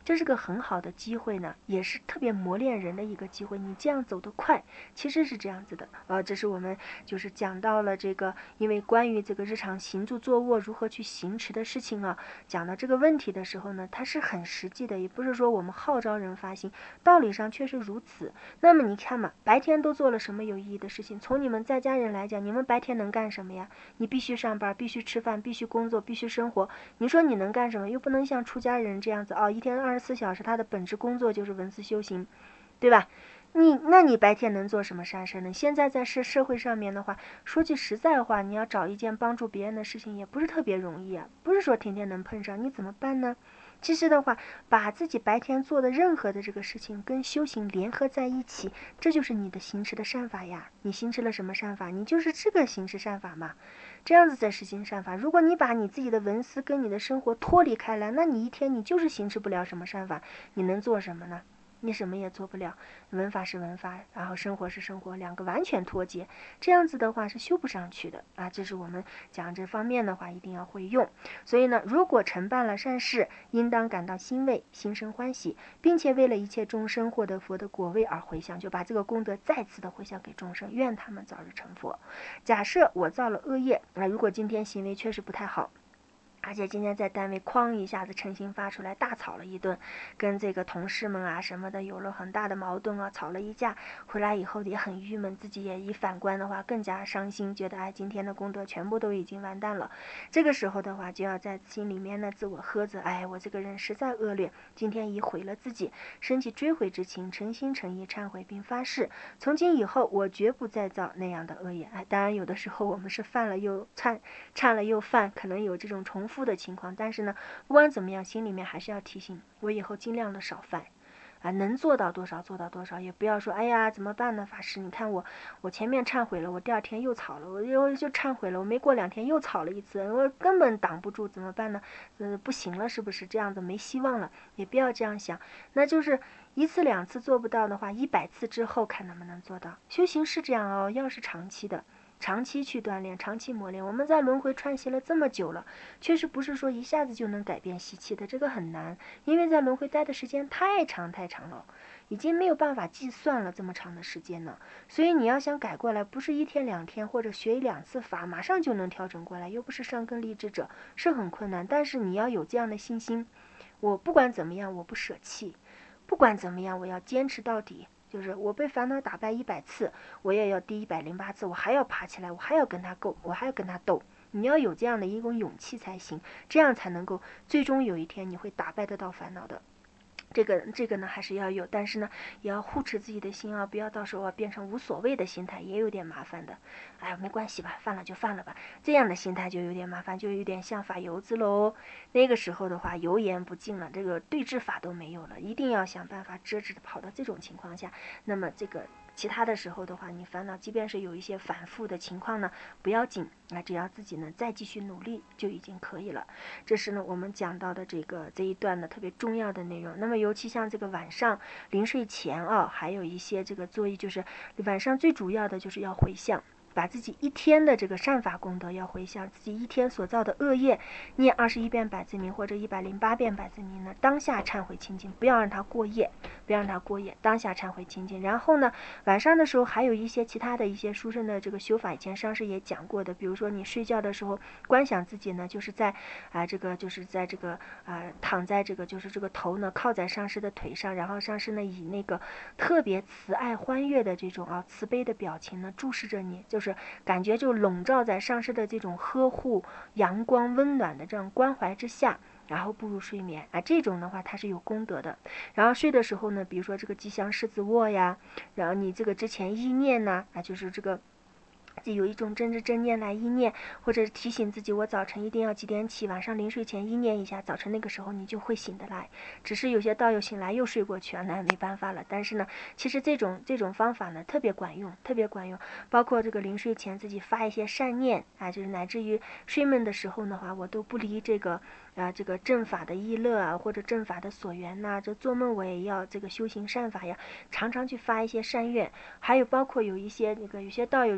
Speaker 1: 这是个很好的机会呢，也是特别磨练人的一个机会。你这样走得快，其实是这样子的。呃，这是我们就是讲到了这个，因为关于这个日常行住坐卧如何去行持的事情啊，讲到这个问题的时候呢，它是很实际的，也不是说我们号召人发心，道理上确实如此。那么你看嘛，白天都做了什么有意义的事情？从你们在家人来讲，你们白天能干什么呀？你必须上班，必须吃饭，必须工作，必须生活。你说你能干什么？又不能像出家人这样子哦，一天二十四小时，他的本职工作就是文思修行，对吧？你那你白天能做什么善事呢？现在在社社会上面的话，说句实在话，你要找一件帮助别人的事情也不是特别容易啊，不是说天天能碰上，你怎么办呢？其实的话，把自己白天做的任何的这个事情跟修行联合在一起，这就是你的行持的善法呀。你行持了什么善法？你就是这个行持善法嘛。这样子在实行善法。如果你把你自己的文思跟你的生活脱离开来，那你一天你就是行持不了什么善法，你能做什么呢？你什么也做不了，文法是文法，然后生活是生活，两个完全脱节，这样子的话是修不上去的啊。这是我们讲这方面的话一定要会用。所以呢，如果承办了善事，应当感到欣慰，心生欢喜，并且为了一切众生获得佛的果位而回向，就把这个功德再次的回向给众生，愿他们早日成佛。假设我造了恶业啊，如果今天行为确实不太好，而且今天在单位哐一下子嗔心发出来，大吵了一顿，跟这个同事们啊什么的有了很大的矛盾啊，吵了一架，回来以后也很郁闷，自己也一反观的话更加伤心，觉得哎今天的功德全部都已经完蛋了。这个时候的话就要在心里面呢自我呵责，哎我这个人实在恶劣，今天已毁了自己，升起追悔之情，诚心诚意忏悔并发誓，从今以后我绝不再造那样的恶业。哎，当然有的时候我们是犯了又忏，忏了又犯，可能有这种重复的情况，但是呢，不管怎么样，心里面还是要提醒我以后尽量的少犯，啊，能做到多少做到多少，也不要说哎呀怎么办呢？法师，你看我我前面忏悔了，我第二天又吵了，我又就忏悔了，我没过两天又吵了一次，我根本挡不住，怎么办呢？呃，不行了，是不是这样子没希望了？也不要这样想，那就是一次两次做不到的话，一百次之后看能不能做到。修行是这样哦，要是长期的。长期去锻炼，长期磨练，我们在轮回串习了这么久了，确实不是说一下子就能改变习气的，这个很难，因为在轮回待的时间太长太长了，已经没有办法计算了这么长的时间呢。所以你要想改过来，不是一天两天或者学一两次法马上就能调整过来，又不是上根立志者，是很困难。但是你要有这样的信心，我不管怎么样，我不舍弃，不管怎么样，我要坚持到底。就是我被烦恼打败一百次，我也要第一百零八次，我还要爬起来，我还要跟他斗，我还要跟他斗。你要有这样的一种勇气才行，这样才能够最终有一天你会打败得到烦恼的。这个这个呢还是要有，但是呢也要护持自己的心啊，不要到时候啊变成无所谓的心态，也有点麻烦的。哎呀，没关系吧，犯了就犯了吧，这样的心态就有点麻烦，就有点像法油子喽。那个时候的话，油盐不进了，这个对治法都没有了，一定要想办法遮止。跑到这种情况下，那么这个其他的时候的话，你烦恼即便是有一些反复的情况呢，不要紧，那只要自己呢再继续努力就已经可以了。这是呢我们讲到的这个这一段呢特别重要的内容。那么尤其像这个晚上临睡前啊，还有一些这个作业，就是晚上最主要的就是要回向。把自己一天的这个善法功德要回向，自己一天所造的恶业念二十一遍百字明或者一百零八遍百字明呢，当下忏悔清净，不要让它过夜，不要让它过夜，当下忏悔清净。然后呢，晚上的时候还有一些其他的一些殊胜的这个修法，以前上师也讲过的，比如说你睡觉的时候观想自己呢，就是在啊、呃、这个就是在这个啊、呃、躺在这个就是这个头呢靠在上师的腿上，然后上师呢以那个特别慈爱欢悦的这种啊慈悲的表情呢注视着你，就是感觉就笼罩在上师的这种呵护、阳光、温暖的这样关怀之下，然后步入睡眠啊，这种的话它是有功德的。然后睡的时候呢，比如说这个吉祥狮子卧呀，然后你这个之前意念呢啊，就是这个。有一种真知真念来意念，或者提醒自己我早晨一定要几点起，晚上临睡前意念一下，早晨那个时候你就会醒得来。只是有些道友醒来又睡过去啊，那没办法了。但是呢，其实这种这种方法呢特别管用，特别管用。包括这个临睡前自己发一些善念啊，就是乃至于睡梦的时候的话，我都不离这个啊这个正法的意乐啊，或者正法的所缘呐、啊，这做梦我也要这个修行善法呀，常常去发一些善愿。还有包括有一些那个有些道友如果得到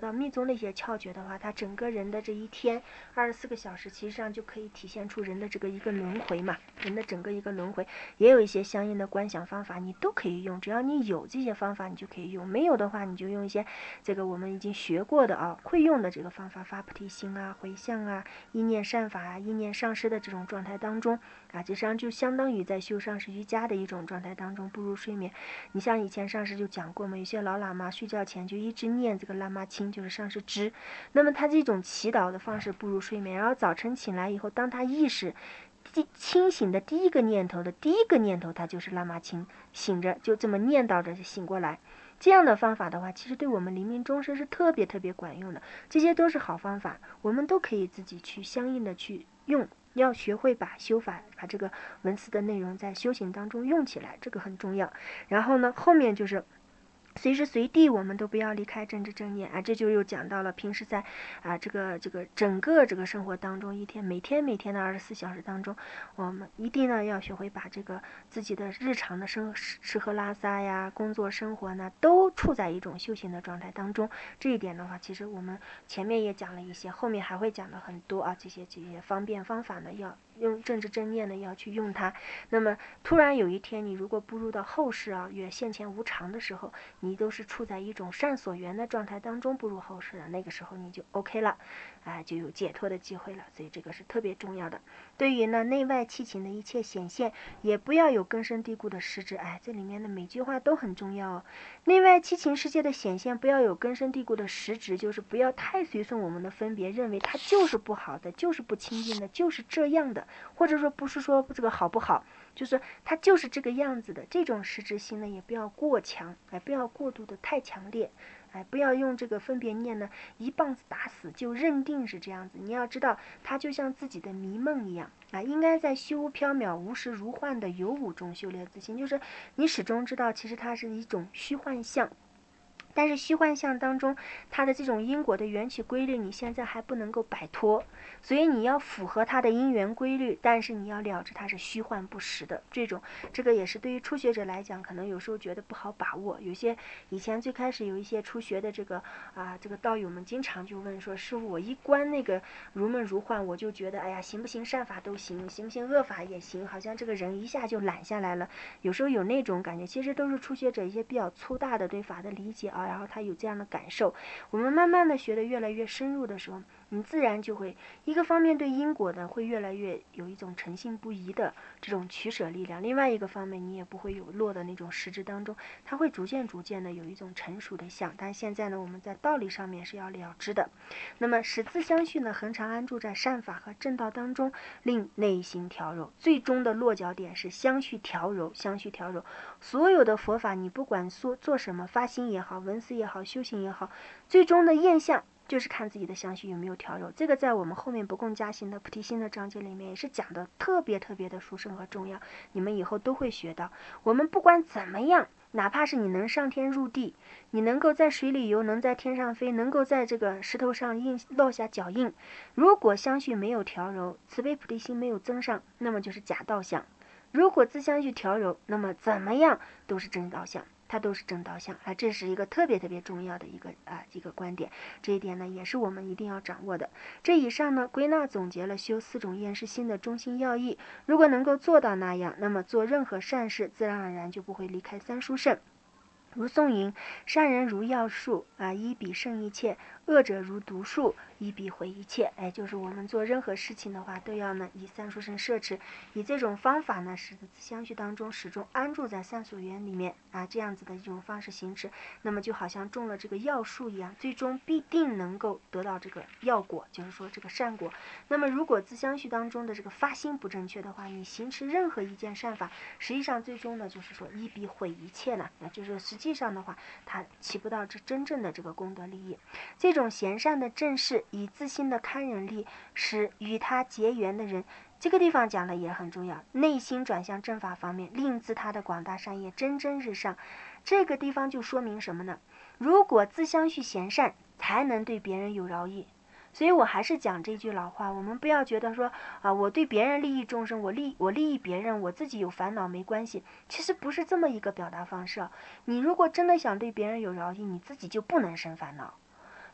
Speaker 1: 到密宗的一些窍诀的话，它整个人的这一天二十四个小时，其实上就可以体现出人的这个一个轮回嘛，人的整个一个轮回，也有一些相应的观想方法，你都可以用，只要你有这些方法，你就可以用；没有的话，你就用一些这个我们已经学过的啊，会用的这个方法，发菩提心啊、回向啊、意念善法啊、意念上师的这种状态当中啊，实际上就相当于在修上师瑜伽的一种状态当中步入睡眠。你像以前上师就讲过嘛，有些老喇嘛睡觉前就一直念这个喇嘛经，就是上师支，那么他这种祈祷的方式步入睡眠，然后早晨醒来以后，当他意识第清醒的第一个念头的第一个念头，他就是喇嘛经，醒着就这么念叨着醒过来。这样的方法的话，其实对我们临命终生是特别特别管用的，这些都是好方法，我们都可以自己去相应的去用。要学会把修法，把这个文字的内容在修行当中用起来，这个很重要。然后呢，后面就是随时随地我们都不要离开政治正念啊，这就又讲到了平时在啊这个这个整个这个生活当中，一天每天每天的二十四小时当中，我们一定呢要学会把这个自己的日常的生吃喝拉撒呀、工作生活呢，都处在一种修行的状态当中。这一点的话，其实我们前面也讲了一些，后面还会讲的很多啊，这些这些方便方法呢，要用政治正念呢要去用它。那么突然有一天，你如果步入到后世啊，也现前无常的时候，你都是处在一种善所缘的状态当中步入后世的，那个时候你就 OK 了，啊，就有解脱的机会了。所以这个是特别重要的。对于呢内外七情的一切显现，也不要有根深蒂固的实质。哎，这里面的每句话都很重要哦。内外七情世界的显现，不要有根深蒂固的实质，就是不要太随顺我们的分别，认为它就是不好的，就是不清净的，就是这样的，或者说不是说这个好不好，就是它就是这个样子的。这种实质性呢，也不要过强，哎，不要过度的太强烈，哎，不要用这个分别念呢一棒子打死就认定是这样子。你要知道，它就像自己的迷梦一样啊，应该在虚无缥缈、无实如幻的有无中修炼自信，就是你始终知道，其实它是一种虚幻象。但是虚幻象当中，它的这种因果的缘起规律，你现在还不能够摆脱，所以你要符合它的因缘规律，但是你要了知它是虚幻不实的。这种这个也是对于初学者来讲，可能有时候觉得不好把握。有些以前最开始有一些初学的这个啊这个道友们，经常就问说：“师傅，我一观那个如梦如幻，我就觉得哎呀，行不行善法都行，行不行恶法也行，好像这个人一下就懒下来了。”有时候有那种感觉，其实都是初学者一些比较粗大的对法的理解啊。然后他有这样的感受，我们慢慢的学得越来越深入的时候，你自然就会一个方面对因果呢会越来越有一种诚信不疑的这种取舍力量，另外一个方面你也不会有落的那种实质当中，它会逐渐逐渐的有一种成熟的相。但现在呢，我们在道理上面是要了知的。那么使自相续呢恒常安住在善法和正道当中，令内心调柔，最终的落脚点是相续调柔，相续调柔。所有的佛法，你不管做做什么，发心也好，闻思也好，修行也好，最终的验相就是看自己的相续有没有调柔。这个在我们后面不共加行的菩提心的章节里面也是讲的特别特别的殊胜和重要，你们以后都会学到。我们不管怎么样，哪怕是你能上天入地，你能够在水里游，能在天上飞，能够在这个石头上印落下脚印，如果相续没有调柔，慈悲菩提心没有增上，那么就是假道相。如果自相续调柔，那么怎么样都是真道相，它都是正道相啊，这是一个特别特别重要的一个啊一个观点。这一点呢，也是我们一定要掌握的。这以上呢，归纳总结了修四种厌世心的中心要义。如果能够做到那样，那么做任何善事，自然而然就不会离开三殊胜。如颂云：善人如药树啊，一笔胜一切；恶者如毒树，一笔毁一切。哎，就是我们做任何事情的话，都要呢以三殊胜摄持，以这种方法呢，使得自相续当中始终安住在三所缘里面啊，这样子的一种方式行持，那么就好像种了这个药树一样，最终必定能够得到这个药果，就是说这个善果。那么如果自相续当中的这个发心不正确的话，你行持任何一件善法，实际上最终呢，就是说一笔毁一切呢，那就是实际上的话，它起不到这真正的这个功德利益。这种贤善的正事，以自心的堪忍力，使与他结缘的人，这个地方讲的也很重要，内心转向正法方面，令自他的广大善业蒸蒸日上。这个地方就说明什么呢？如果自相续贤善，才能对别人有饶益。所以我还是讲这句老话，我们不要觉得说啊，我对别人利益众生，我利我利益别人，我自己有烦恼没关系。其实不是这么一个表达方式。你如果真的想对别人有饶益，你自己就不能生烦恼。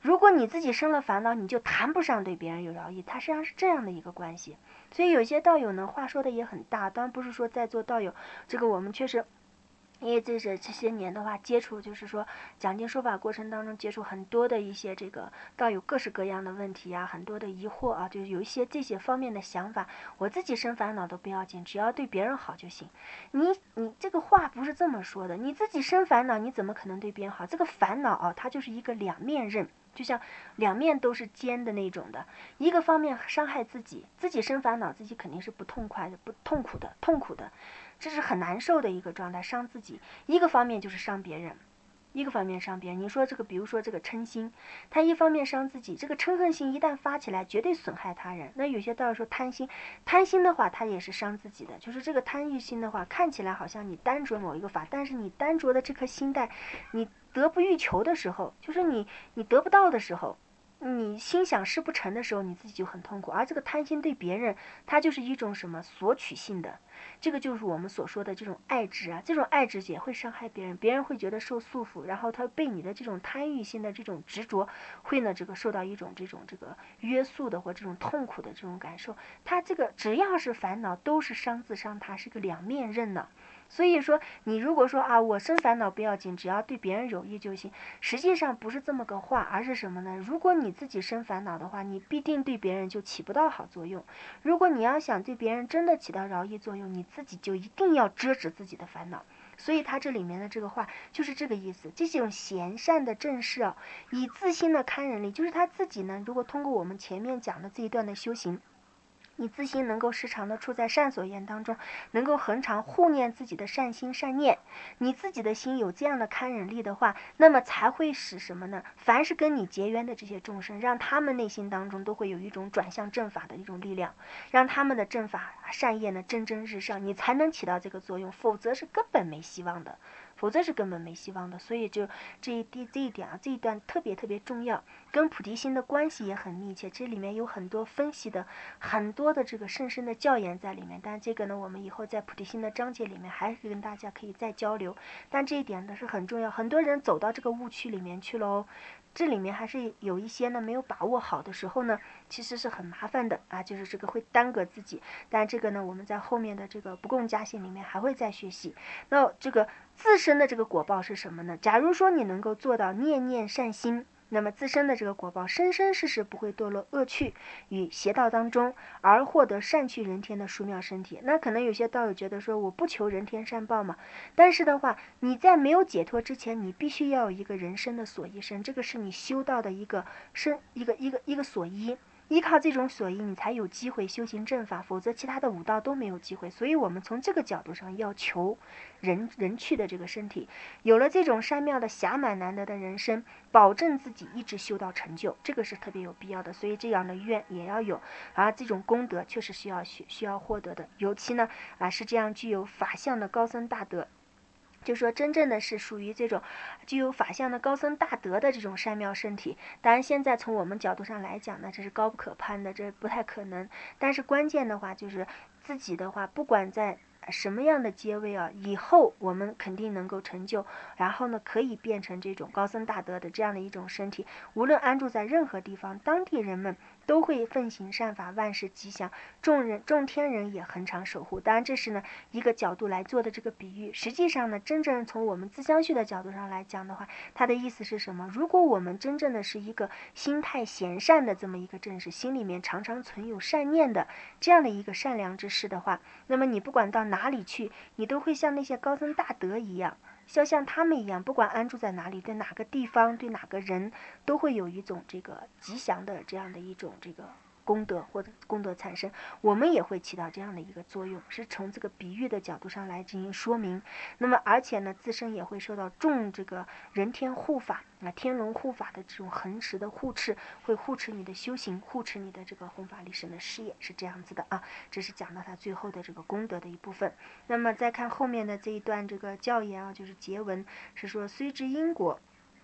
Speaker 1: 如果你自己生了烦恼，你就谈不上对别人有饶益，它实际上是这样的一个关系。所以有些道友呢，话说的也很大，当然不是说在座道友，这个我们确实。因为这是这些年的话，接触就是说讲经说法过程当中，接触很多的一些这个道友各式各样的问题啊，很多的疑惑啊，就是有一些这些方面的想法。我自己生烦恼都不要紧，只要对别人好就行。你你这个话不是这么说的，你自己生烦恼，你怎么可能对别人好？这个烦恼啊，它就是一个两面刃。就像两面都是尖的那种的，一个方面伤害自己，自己生烦恼，自己肯定是不痛快的、不痛苦的、痛苦的，这是很难受的一个状态，伤自己；一个方面就是伤别人，一个方面伤别人。你说这个，比如说这个嗔心，它一方面伤自己，这个嗔恨心一旦发起来，绝对损害他人。那有些道友说贪心，贪心的话，它也是伤自己的。就是这个贪欲心的话，看起来好像你单着某一个法，但是你单着的这颗心带，你得不欲求的时候，就是你你得不到的时候，你心想事不成的时候，你自己就很痛苦。而这个贪心对别人，它就是一种什么索取性的，这个就是我们所说的这种爱执啊，这种爱执也会伤害别人，别人会觉得受束缚，然后他被你的这种贪欲心的这种执着，会呢这个受到一种这种这个约束的或这种痛苦的这种感受。他这个只要是烦恼，都是伤自伤他，是个两面刃呢。所以说，你如果说啊，我生烦恼不要紧，只要对别人有益就行，实际上不是这么个话，而是什么呢？如果你自己生烦恼的话，你必定对别人就起不到好作用。如果你要想对别人真的起到饶益作用，你自己就一定要遮止自己的烦恼。所以他这里面的这个话就是这个意思，这种贤善的正事啊，以自心的堪忍力，就是他自己呢，如果通过我们前面讲的这一段的修行。你自心能够时常的处在善所言当中，能够恒常护念自己的善心善念，你自己的心有这样的堪忍力的话，那么才会使什么呢？凡是跟你结缘的这些众生，让他们内心当中都会有一种转向正法的一种力量，让他们的正法善业呢蒸蒸日上，你才能起到这个作用，否则是根本没希望的。否则是根本没希望的。所以就这一这一点啊，这一段特别特别重要，跟菩提心的关系也很密切。这里面有很多分析的，很多的这个甚深的教研在里面。但这个呢，我们以后在菩提心的章节里面还是跟大家可以再交流。但这一点呢是很重要，很多人走到这个误区里面去了哦。这里面还是有一些呢没有把握好的时候呢，其实是很麻烦的啊，就是这个会耽搁自己。但这个呢，我们在后面的这个不共加行里面还会再学习。那这个自身的这个果报是什么呢？假如说你能够做到念念善心，那么自身的这个果报生生世世不会堕落恶趣与邪道当中，而获得善趣人天的殊妙身体。那可能有些道友觉得说，我不求人天善报嘛，但是的话，你在没有解脱之前，你必须要有一个人生的所依身，这个是你修道的一个身一个一个一个所依。依靠这种所依，你才有机会修行正法，否则其他的五道都没有机会。所以我们从这个角度上要求人人去的这个身体，有了这种善妙的暇满难得的人生，保证自己一直修到成就，这个是特别有必要的。所以这样的愿也要有，而这种功德确实需要需需要获得的，尤其呢啊是这样具有法相的高僧大德。就说真正的是属于这种具有法相的高僧大德的这种善妙身体，当然现在从我们角度上来讲呢，这是高不可攀的，这不太可能。但是关键的话就是自己的话，不管在什么样的阶位啊，以后我们肯定能够成就，然后呢可以变成这种高僧大德的这样的一种身体，无论安住在任何地方，当地人们都会奉行善法，万事吉祥，众人众天人也恒常守护。当然这是呢一个角度来做的这个比喻，实际上呢真正从我们自相续的角度上来讲的话，它的意思是什么？如果我们真正的是一个心态贤善的这么一个正士，心里面常常存有善念的这样的一个善良之士的话，那么你不管到哪里去，你都会像那些高僧大德一样，要像他们一样，不管安住在哪里，对哪个地方，对哪个人，都会有一种这个吉祥的这样的一种这个功德或者功德产生，我们也会起到这样的一个作用，是从这个比喻的角度上来进行说明。那么而且呢，自身也会受到众这个人天护法啊、天龙护法的这种恒时的护持，会护持你的修行，护持你的这个弘法利生的事业，是这样子的啊。这是讲到他最后的这个功德的一部分。那么再看后面的这一段这个教言啊，就是结文是说，虽知因果。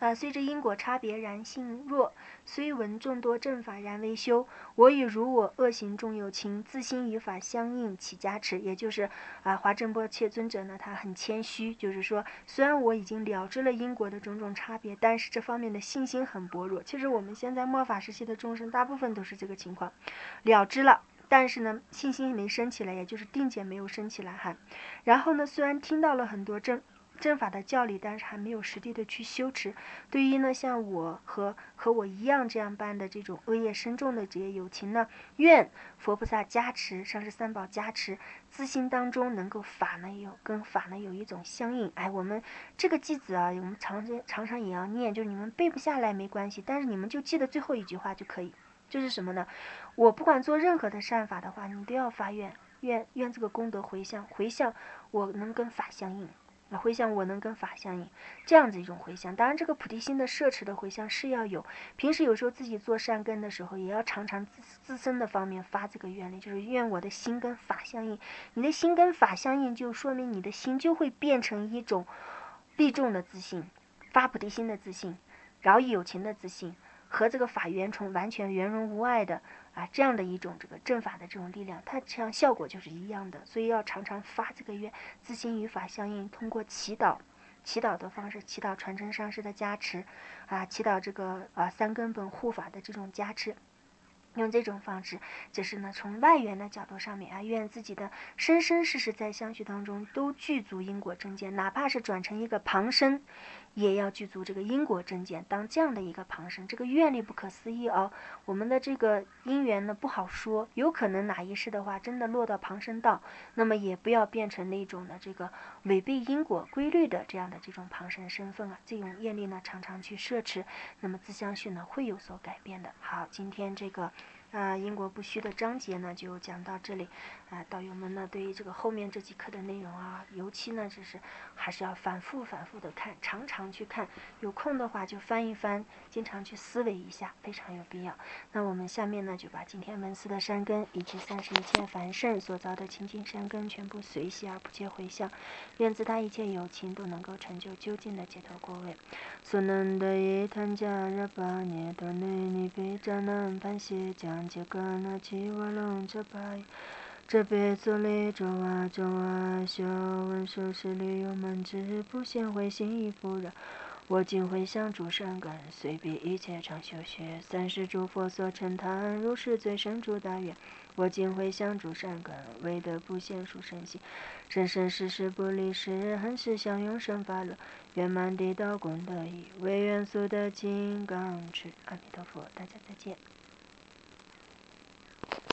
Speaker 1: 啊，虽知因果差别，然性弱；虽闻众多正法，然未修。我与如我恶行众有情，自心与法相应，起加持。也就是啊，华正波切尊者呢，他很谦虚，就是说，虽然我已经了知了因果的种种差别，但是这方面的信心很薄弱。其实我们现在末法时期的众生，大部分都是这个情况，了知了。但是呢，信心没升起来，也就是定解没有升起来哈。然后呢，虽然听到了很多正正法的教理，但是还没有实地的去修持。对于呢，像我和和我一样这样般的这种恶业深重的这些有情呢，愿佛菩萨加持，上师三宝加持，自心当中能够法呢有跟法呢有一种相应。哎，我们这个偈子啊，我们常常常也要念，就是你们背不下来没关系，但是你们就记得最后一句话就可以。就是什么呢？我不管做任何的善法的话，你都要发愿，愿愿这个功德回向，回向我能跟法相应，回向我能跟法相应，这样子一种回向。当然，这个菩提心的摄持的回向是要有。平时有时候自己做善根的时候，也要常常自自身的方面发这个愿力，就是愿我的心跟法相应。你的心跟法相应，就说明你的心就会变成一种利众的自信，发菩提心的自信，饶益有情的自信。和这个法缘从完全圆融无碍的啊，这样的一种这个正法的这种力量，它这样效果就是一样的。所以要常常发这个愿，自心与法相应，通过祈祷、祈祷的方式，祈祷传承上师的加持，啊，祈祷这个啊三根本护法的这种加持。用这种方式，就是呢，从外缘的角度上面啊，愿自己的生生世世在相续当中都具足因果正见，哪怕是转成一个旁生，也要具足这个因果正见。当这样的一个旁生，这个愿力不可思议哦。我们的这个因缘呢不好说，有可能哪一世的话真的落到旁生道，那么也不要变成那种的这个违背因果规律的这样的这种旁生身份啊。这种业力呢常常去摄持，那么自相续呢会有所改变的。好，今天这个。呃，因果不虚的章节呢，就讲到这里。啊、呃，道友们呢，对于这个后面这几课的内容啊，尤其呢，就是还是要反复反复的看，常常去看。有空的话就翻一翻，经常去思维一下，非常有必要。那我们下面呢，就把今天文思的善根以及三十一切凡圣所造的清净善根，全部随喜而不切回向，愿自他一切有情都能够成就究竟的解脱果位。所能得一贪加热巴涅多内尼比扎南潘西将杰格那奇瓦隆这巴这辈做类周啊周啊修文殊师利有门智不显慧心亦复然。我今回向诸善根，随彼一切常修学，三世诸佛所称叹，如是最胜诸大愿。我今回向诸善根，唯得不现殊胜行，生生世世不离世，恒时相永生法乐，圆满地道功德已，唯愿速得金刚持。阿弥陀佛，大家再见。